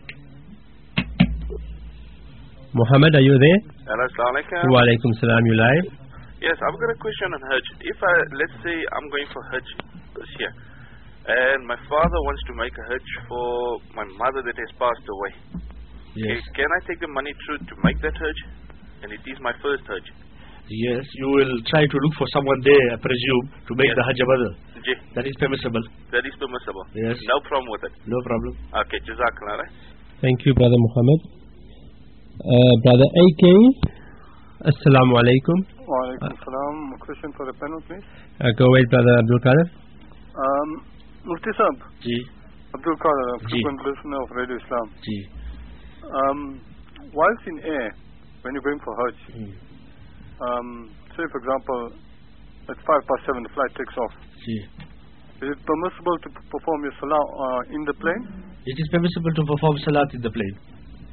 Muhammad, are you there? Hello, assalamu alaikum. Wa alaikum salam, you live? Yes, I've got a question on Hajj. If I, let's say I'm going for Hajj this year, and my father wants to make a Hajj for my mother that has passed away. Yes. Okay, can I take the money through to make that Hajj? And it is my first Hajj. Yes, you will try to look for someone there, I presume, to make Yes. the Hajj abadal. Ji. That is permissible. That is permissible. Yes. No problem with it. No problem. Okay, Jazakallah. Right? Thank you, Brother Muhammad. Uh, Brother A K, Assalamu alaikum. Wa alaikum salam. A question for the panel, please. Uh, go ahead, Brother Abdul Qadir. Um, Mufti Sahib. Ji. Abdul Qadir, a Ji. frequent listener of Radio Islam. Ji. Um, whilst in air, when you're going for Hajj, Hmm. um, say for example, at five past seven the flight takes off. Ji. Is it permissible to p- perform your salah uh, in the plane? It is permissible to perform salat in the plane.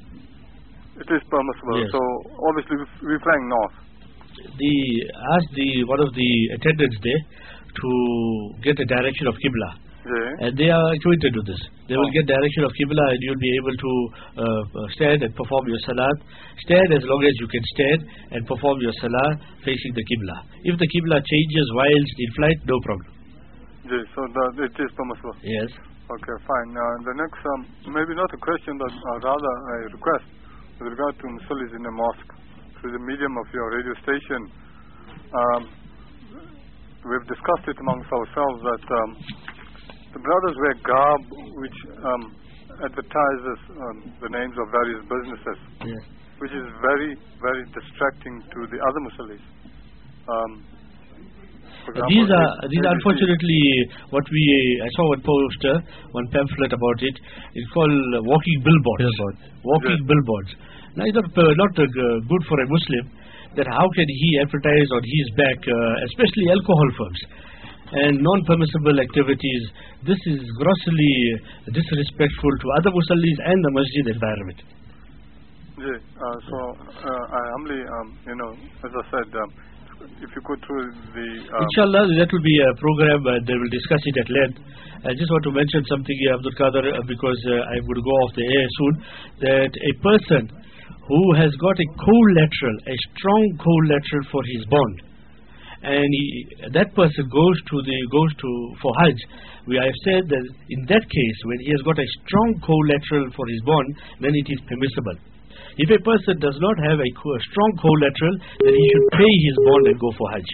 It is permissible. Yes. So obviously we- we're flying north. The ask the one of the attendants there to get a direction of Qibla. Yeah. And they are acquainted with this. They will get direction of Qibla, and you'll be able to uh, stand and perform your salat. Stand as long as you can stand and perform your salah facing the Qibla. If the Qibla changes whilst in flight, no problem. Yeah, so the, it is permissible. Yes. Okay, fine. Uh, the next, um, maybe not a question, but uh, rather a request with regard to musallis in a mosque through the medium of your radio station. Um, we've discussed it amongst ourselves that um, the brothers wear garb which um, advertises um, the names of various businesses, Yes. which is very, very distracting to the other musallis. Um, for example, These are A- these A B C. unfortunately what we I saw one poster, one pamphlet about it. It's called uh, walking billboards. Billboards. Walking billboards. Now it's not uh, not uh, good for a Muslim that how can he advertise on his back, uh, especially alcohol firms and non-permissible activities. This is grossly disrespectful to other musallis and the masjid environment. Yeah, uh, so uh, I humbly, um, you know, as I said, um, if you could through the um, Inshallah, that will be a program and they will discuss it at length. I just want to mention something here, Abdul Qadir, uh, because uh, I'm going to go off the air soon, that a person who has got a collateral, a strong collateral for his bond, and he, that person goes to the goes to for Hajj, we have said that in that case, when he has got a strong collateral for his bond, then it is permissible. If a person does not have a, co- a strong collateral, then he should pay his bond and go for Hajj.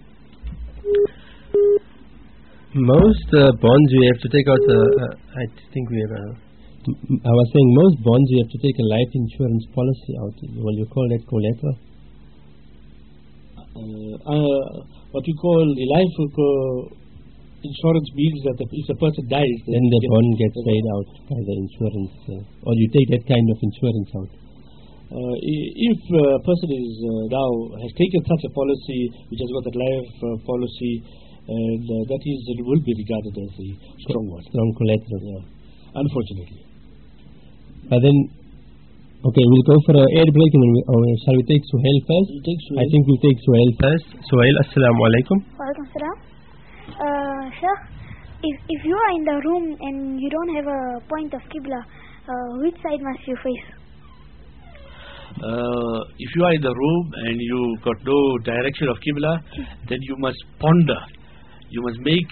Most uh, bonds you have to take out, uh, uh, I think we have, uh, m- I was saying most bonds you have to take a life insurance policy out. Will you call that collateral? Uh, uh, what you call the life uh, insurance means that the, if the person dies, then the bond gets paid out by the insurance, uh, or you take that kind of insurance out. Uh, i- if a person is uh, now has taken such a policy, which has got a life uh, policy, and uh, that is it will be regarded as a strong one. Strong collateral. Yeah. Unfortunately. But then, okay, we'll go for an air break, and then we, or shall we take Suhail first? We'll take Suhail. I think we'll take Suhail first. Suhail, assalamu alaikum. Walaikum salam. Uh, sir, if, if you are in the room and you don't have a point of Qibla, uh, which side must you face? Uh, if you are in the room and you got no direction of Qibla, then you must ponder. You must make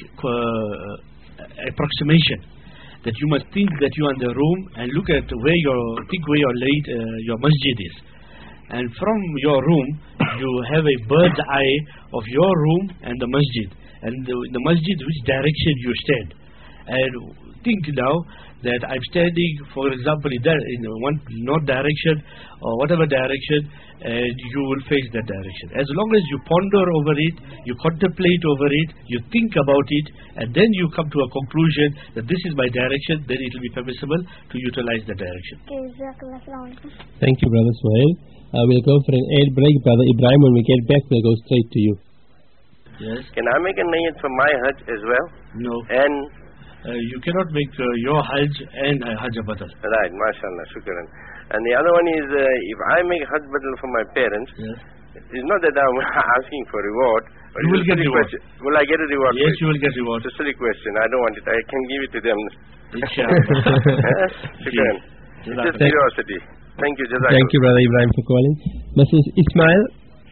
uh, approximation. That you must think that you are in the room and look at where your think where your laid uh, your masjid is, and from your room you have a bird's eye of your room and the masjid, and the, the masjid which direction you stand, and think now that I'm standing, for example, in, that, in one north direction or whatever direction, and you will face that direction. As long as you ponder over it, you contemplate over it, you think about it, and then you come to a conclusion that this is my direction, then it will be permissible to utilize the direction. Okay, Jazakallah, Assalamu alaikum. Thank you, Brother Suhail. Uh, we'll go for an air break, Brother Ibrahim. When we get back, we'll go straight to you. Yes. Can I make a niyat for my Hajj as well? No. And uh, you cannot make uh, your Hajj and uh, Hajj badal. right, mashallah, shukran. And the other one is, uh, if I make Hajj badal for my parents, yes. it's not that I'm asking for reward. But You will it's a get silly reward. question. Will I get a reward? Yes, for it? you will get reward. It's a silly question. I don't want it. I can give it to them. Inshallah. Shukran. It's just curiosity. Thank you, Jazakallah. Thank you, Brother Ibrahim, for calling. Missus Ismail.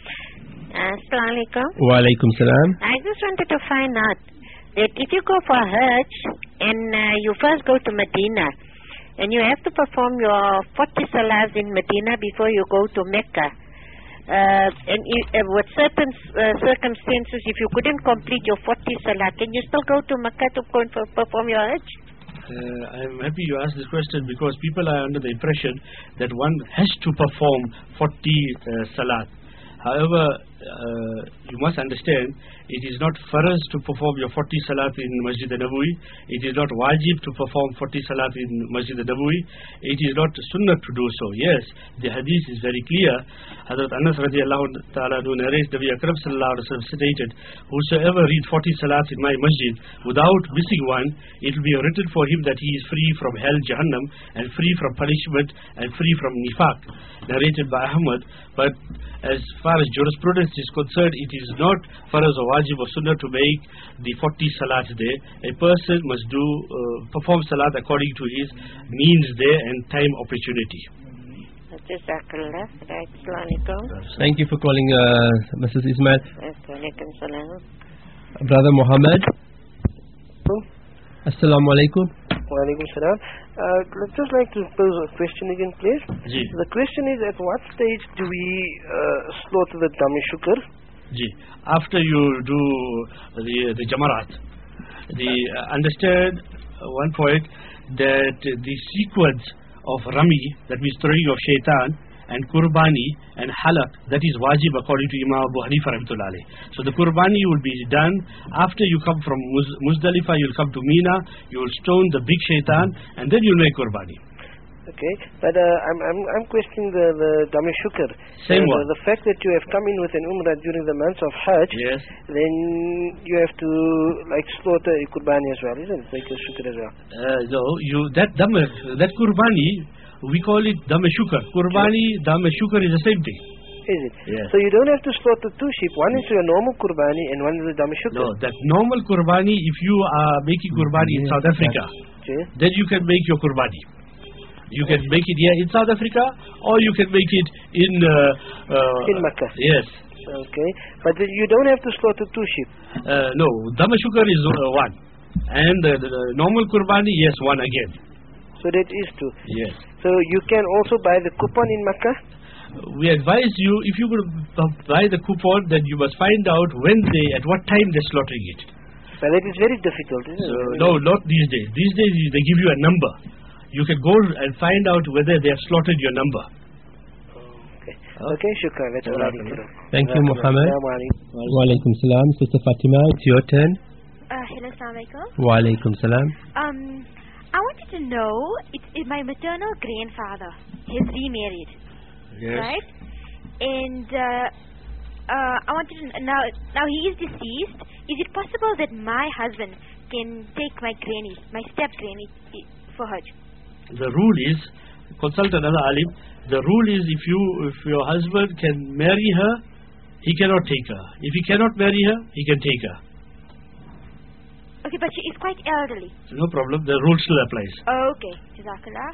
Assalamu alaikum. Wa alaikum salam. I just wanted to find out that if you go for Hajj and uh, you first go to Medina and you have to perform your forty salahs in Medina before you go to Mecca, uh, and if, uh, with certain uh, circumstances, if you couldn't complete your forty salah, can you still go to Mecca to go and for, perform your Hajj? Uh, I'm happy you asked this question because people are under the impression that one has to perform forty uh, salat. However, uh, you must understand, it is not farz to perform your forty salat in Masjid al-Nabawi. It is not wajib to perform forty salat in Masjid al-Nabawi. It is not sunnah to do so. Yes, the hadith is very clear. Hazrat Anas radiallahu ta'ala narrates, Nabi Akram sallallahu alaihi wasallam stated, whosoever read forty salats in my masjid without missing one, it will be written for him that he is free from hell, Jahannam, and free from punishment, and free from nifaq. Narrated by Ahmad. But as far as jurisprudence is concerned, it is not farz or wajib or sunnah to make the forty salats there. A person must do uh, perform salat according to his means there and time opportunity. Jazakallah. Assalamu alaikum. Thank you for calling, uh, Missus Ismail. Walaikum salam. Brother Muhammad. Assalamu alaikum. Walaikum salam. Uh, I'd just like to pose a question again, please. Ji. The question is, at what stage do we uh, slaughter the dam shukr? Ji. After you do the the jamarat, the uh, understand uh, one point that uh, the sequence of rami, that means throwing of shaitan, and kurbani and halak, that is wajib according to Imam Abu Hanifa rahmatullah alayh. So the kurbani will be done after you come from Muz Muzdalifah. You'll come to Mina, you will stone the big shaitan, and then you'll make kurbani. Okay, but uh, I'm I'm I'm questioning the the dam shukr. Same uh, one. The, the fact that you have come in with an umrah during the month of Hajj, Yes. then you have to like slaughter a kurbani as well, isn't it? Make a shukr as well. Uh, no, you that dam, that kurbani, we call it dam shukr. Kurbani, dam shukr is the same thing. Is it? Yes. So you don't have to slaughter two sheep. One is a normal kurbani and one is a dam shukr. No, that normal kurbani, if you are making kurbani in South Africa, Okay. then you can make your kurbani. You can make it here in South Africa, or you can make it in uh, uh, In Makkah. Yes. Okay, but the- you don't have to slaughter two sheep. Uh, no, dam shukr is uh, one, and uh, the, the normal kurbani, yes, one again. So that is two. Yes. So you can also buy the coupon in Makkah. We advise you, if you could buy the coupon, then you must find out when they, at what time they're slaughtering it. But that is very difficult, isn't So, it? no, not these days. These days they give you a number. You can go and find out whether they have slaughtered your number. Okay. Okay, shukran. That's all I need to know. Thank you, Muhammad. Assalamu alaikum. Wa alaikum salam. Sister Fatima, it's your turn. Uh, hello, Assalamu alaikum. Wa alaikum salam. Um, I wanted to know, it's, it's my maternal grandfather has remarried, Yes. right? And uh, uh, I wanted to kn- now. Now he is deceased. Is it possible that my husband can take my granny, my step granny, i- for Hajj? The rule is, consult another alim. The rule is, if you, if your husband can marry her, he cannot take her. If he cannot marry her, he can take her. Okay, but she is quite elderly. No problem. The rule still applies. Okay, Jazakallah.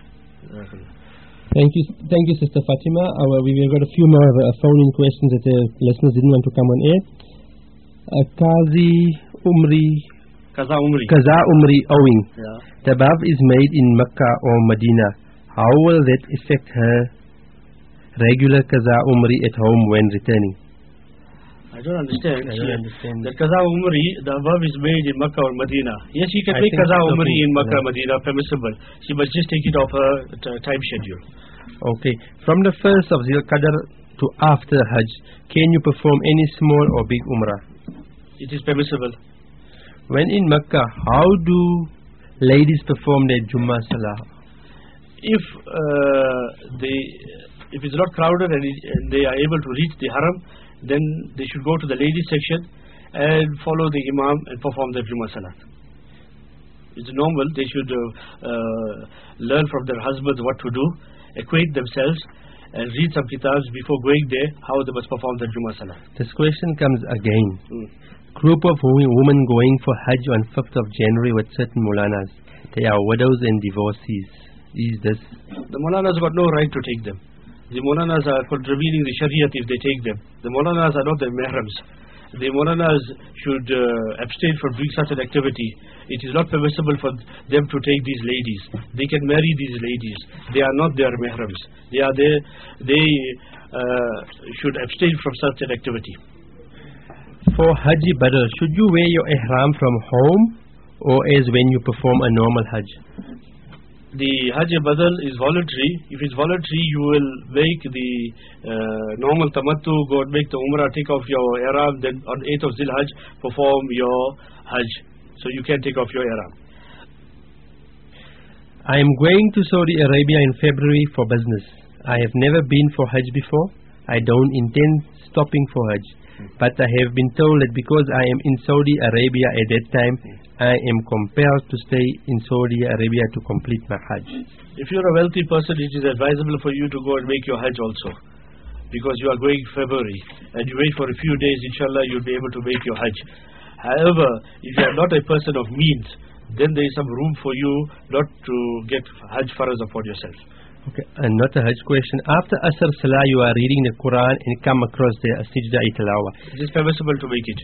Thank you, thank you, Sister Fatima. Uh, we- we've got a few more uh, phone-in questions that the listeners didn't want to come on air. Uh, Qazi Umri Qaza Umri. Qaza Umri owing. Yeah. The above is made in Mecca or Medina. How will that affect her regular Qaza Umri at home when returning? I don't understand. I don't She- understand. The Qaza Umri, the above is made in Makkah or Medina. Yes, she can I make think Qaza so Umri too. in Makkah, Yeah. Medina, permissible. She must just take it off her t- time schedule. Okay. From the first of Zil Qadr to after Hajj, can you perform any small or big Umrah? It is permissible. When in Mecca, how do ladies perform their Jummah Salah? If uh, they, if it's not crowded and, it, and they are able to reach the Haram, then they should go to the ladies section and follow the Imam and perform the Jummah Salat. It's normal. They should uh, uh, learn from their husbands what to do, acquaint themselves, and read some kitabs before going there how they must perform the Jummah Salat. This question comes again. Mm. Group of wo- women going for Hajj on fifth of January with certain Mulanas. They are widows and divorcees. Is this? The Molanas got no right to take them. The Molanas are contravening the Shariat if they take them. The Molanas are not their Mahrams. The Molanas should uh, abstain from doing such an activity. It is not permissible for them to take these ladies. They can marry these ladies. They are not their Mahrams. They are there. They uh, should abstain from such an activity. For Hajj Badr, should you wear your ihram from home or as when you perform a normal Hajj? The Hajj Badal is voluntary. If it's voluntary, you will make the uh, normal tamattu, go and make the Umrah, take off your ihram, then on eighth of Zil Hajj, perform your Hajj. So you can take off your ihram. I am going to Saudi Arabia in February for business. I have never been for Hajj before. I don't intend stopping for Hajj. But I have been told that because I am in Saudi Arabia at that time, I am compelled to stay in Saudi Arabia to complete my Hajj. If you are a wealthy person, it is advisable for you to go and make your Hajj also. Because you are going February and you wait for a few days, inshallah, you'll be able to make your Hajj. However, if you are not a person of means, then there is some room for you not to get Hajj faraz upon yourself. Okay, and not a Hajj question. After Asr Salah, you are reading the Quran and come across the Sijda Tilawah. It is permissible to make it.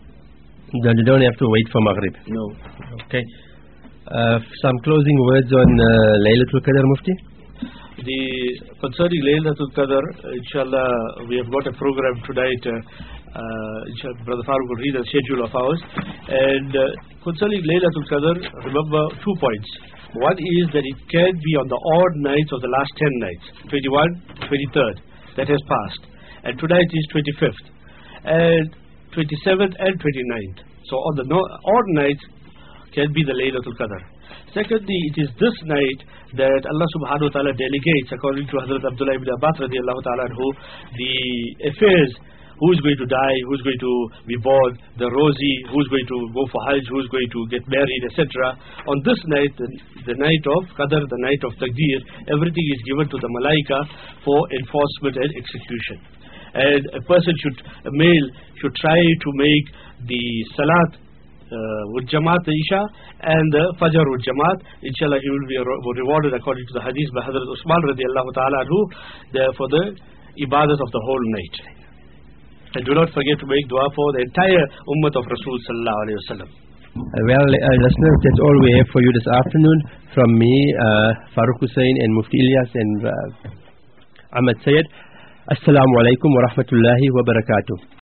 No, you don't have to wait for Maghrib. No. Okay. Uh, some closing words on uh, Laylatul Qadr, Mufti? The concerning Laylatul Qadr, inshallah, we have got a program tonight. Uh, uh, inshallah, Brother Farooq will read the schedule of ours. And uh, concerning Laylatul Qadr, remember two points. One is that it can be on the odd nights of the last ten nights, twenty-first, twenty-third, that has passed. And tonight is twenty-fifth, and twenty-seventh and twenty-ninth. So on the no odd nights can be the Laylatul Qadr. Secondly, it is this night that Allah subhanahu wa ta'ala delegates, according to Hazrat Abdullah ibn Abbas radiallahu ta'ala anhu, the affairs, who is going to die, who is going to be born, the Rozi, who is going to go for Hajj, who is going to get married, et cetera. On this night, the, the night of Qadr, the night of Taqdeer, everything is given to the Malaika for enforcement and execution. And a person should, a male should try to make the Salat uh, with Jamaat, the Isha, and the Fajr with Jamaat. Inshallah, he will be rewarded according to the Hadith by Hazrat Usman radiallahu ta'ala anhu, for the ibadat of the whole night. And do not forget to make dua for the entire ummah of Rasul sallallahu alayhi wa sallam. Uh, well, uh, listeners, that's all we have for you this afternoon. From me, uh, Farooq Hussain and Mufti Ilyas and uh, Ahmed Syed. Assalamu alaikum wa rahmatullahi wa barakatuh.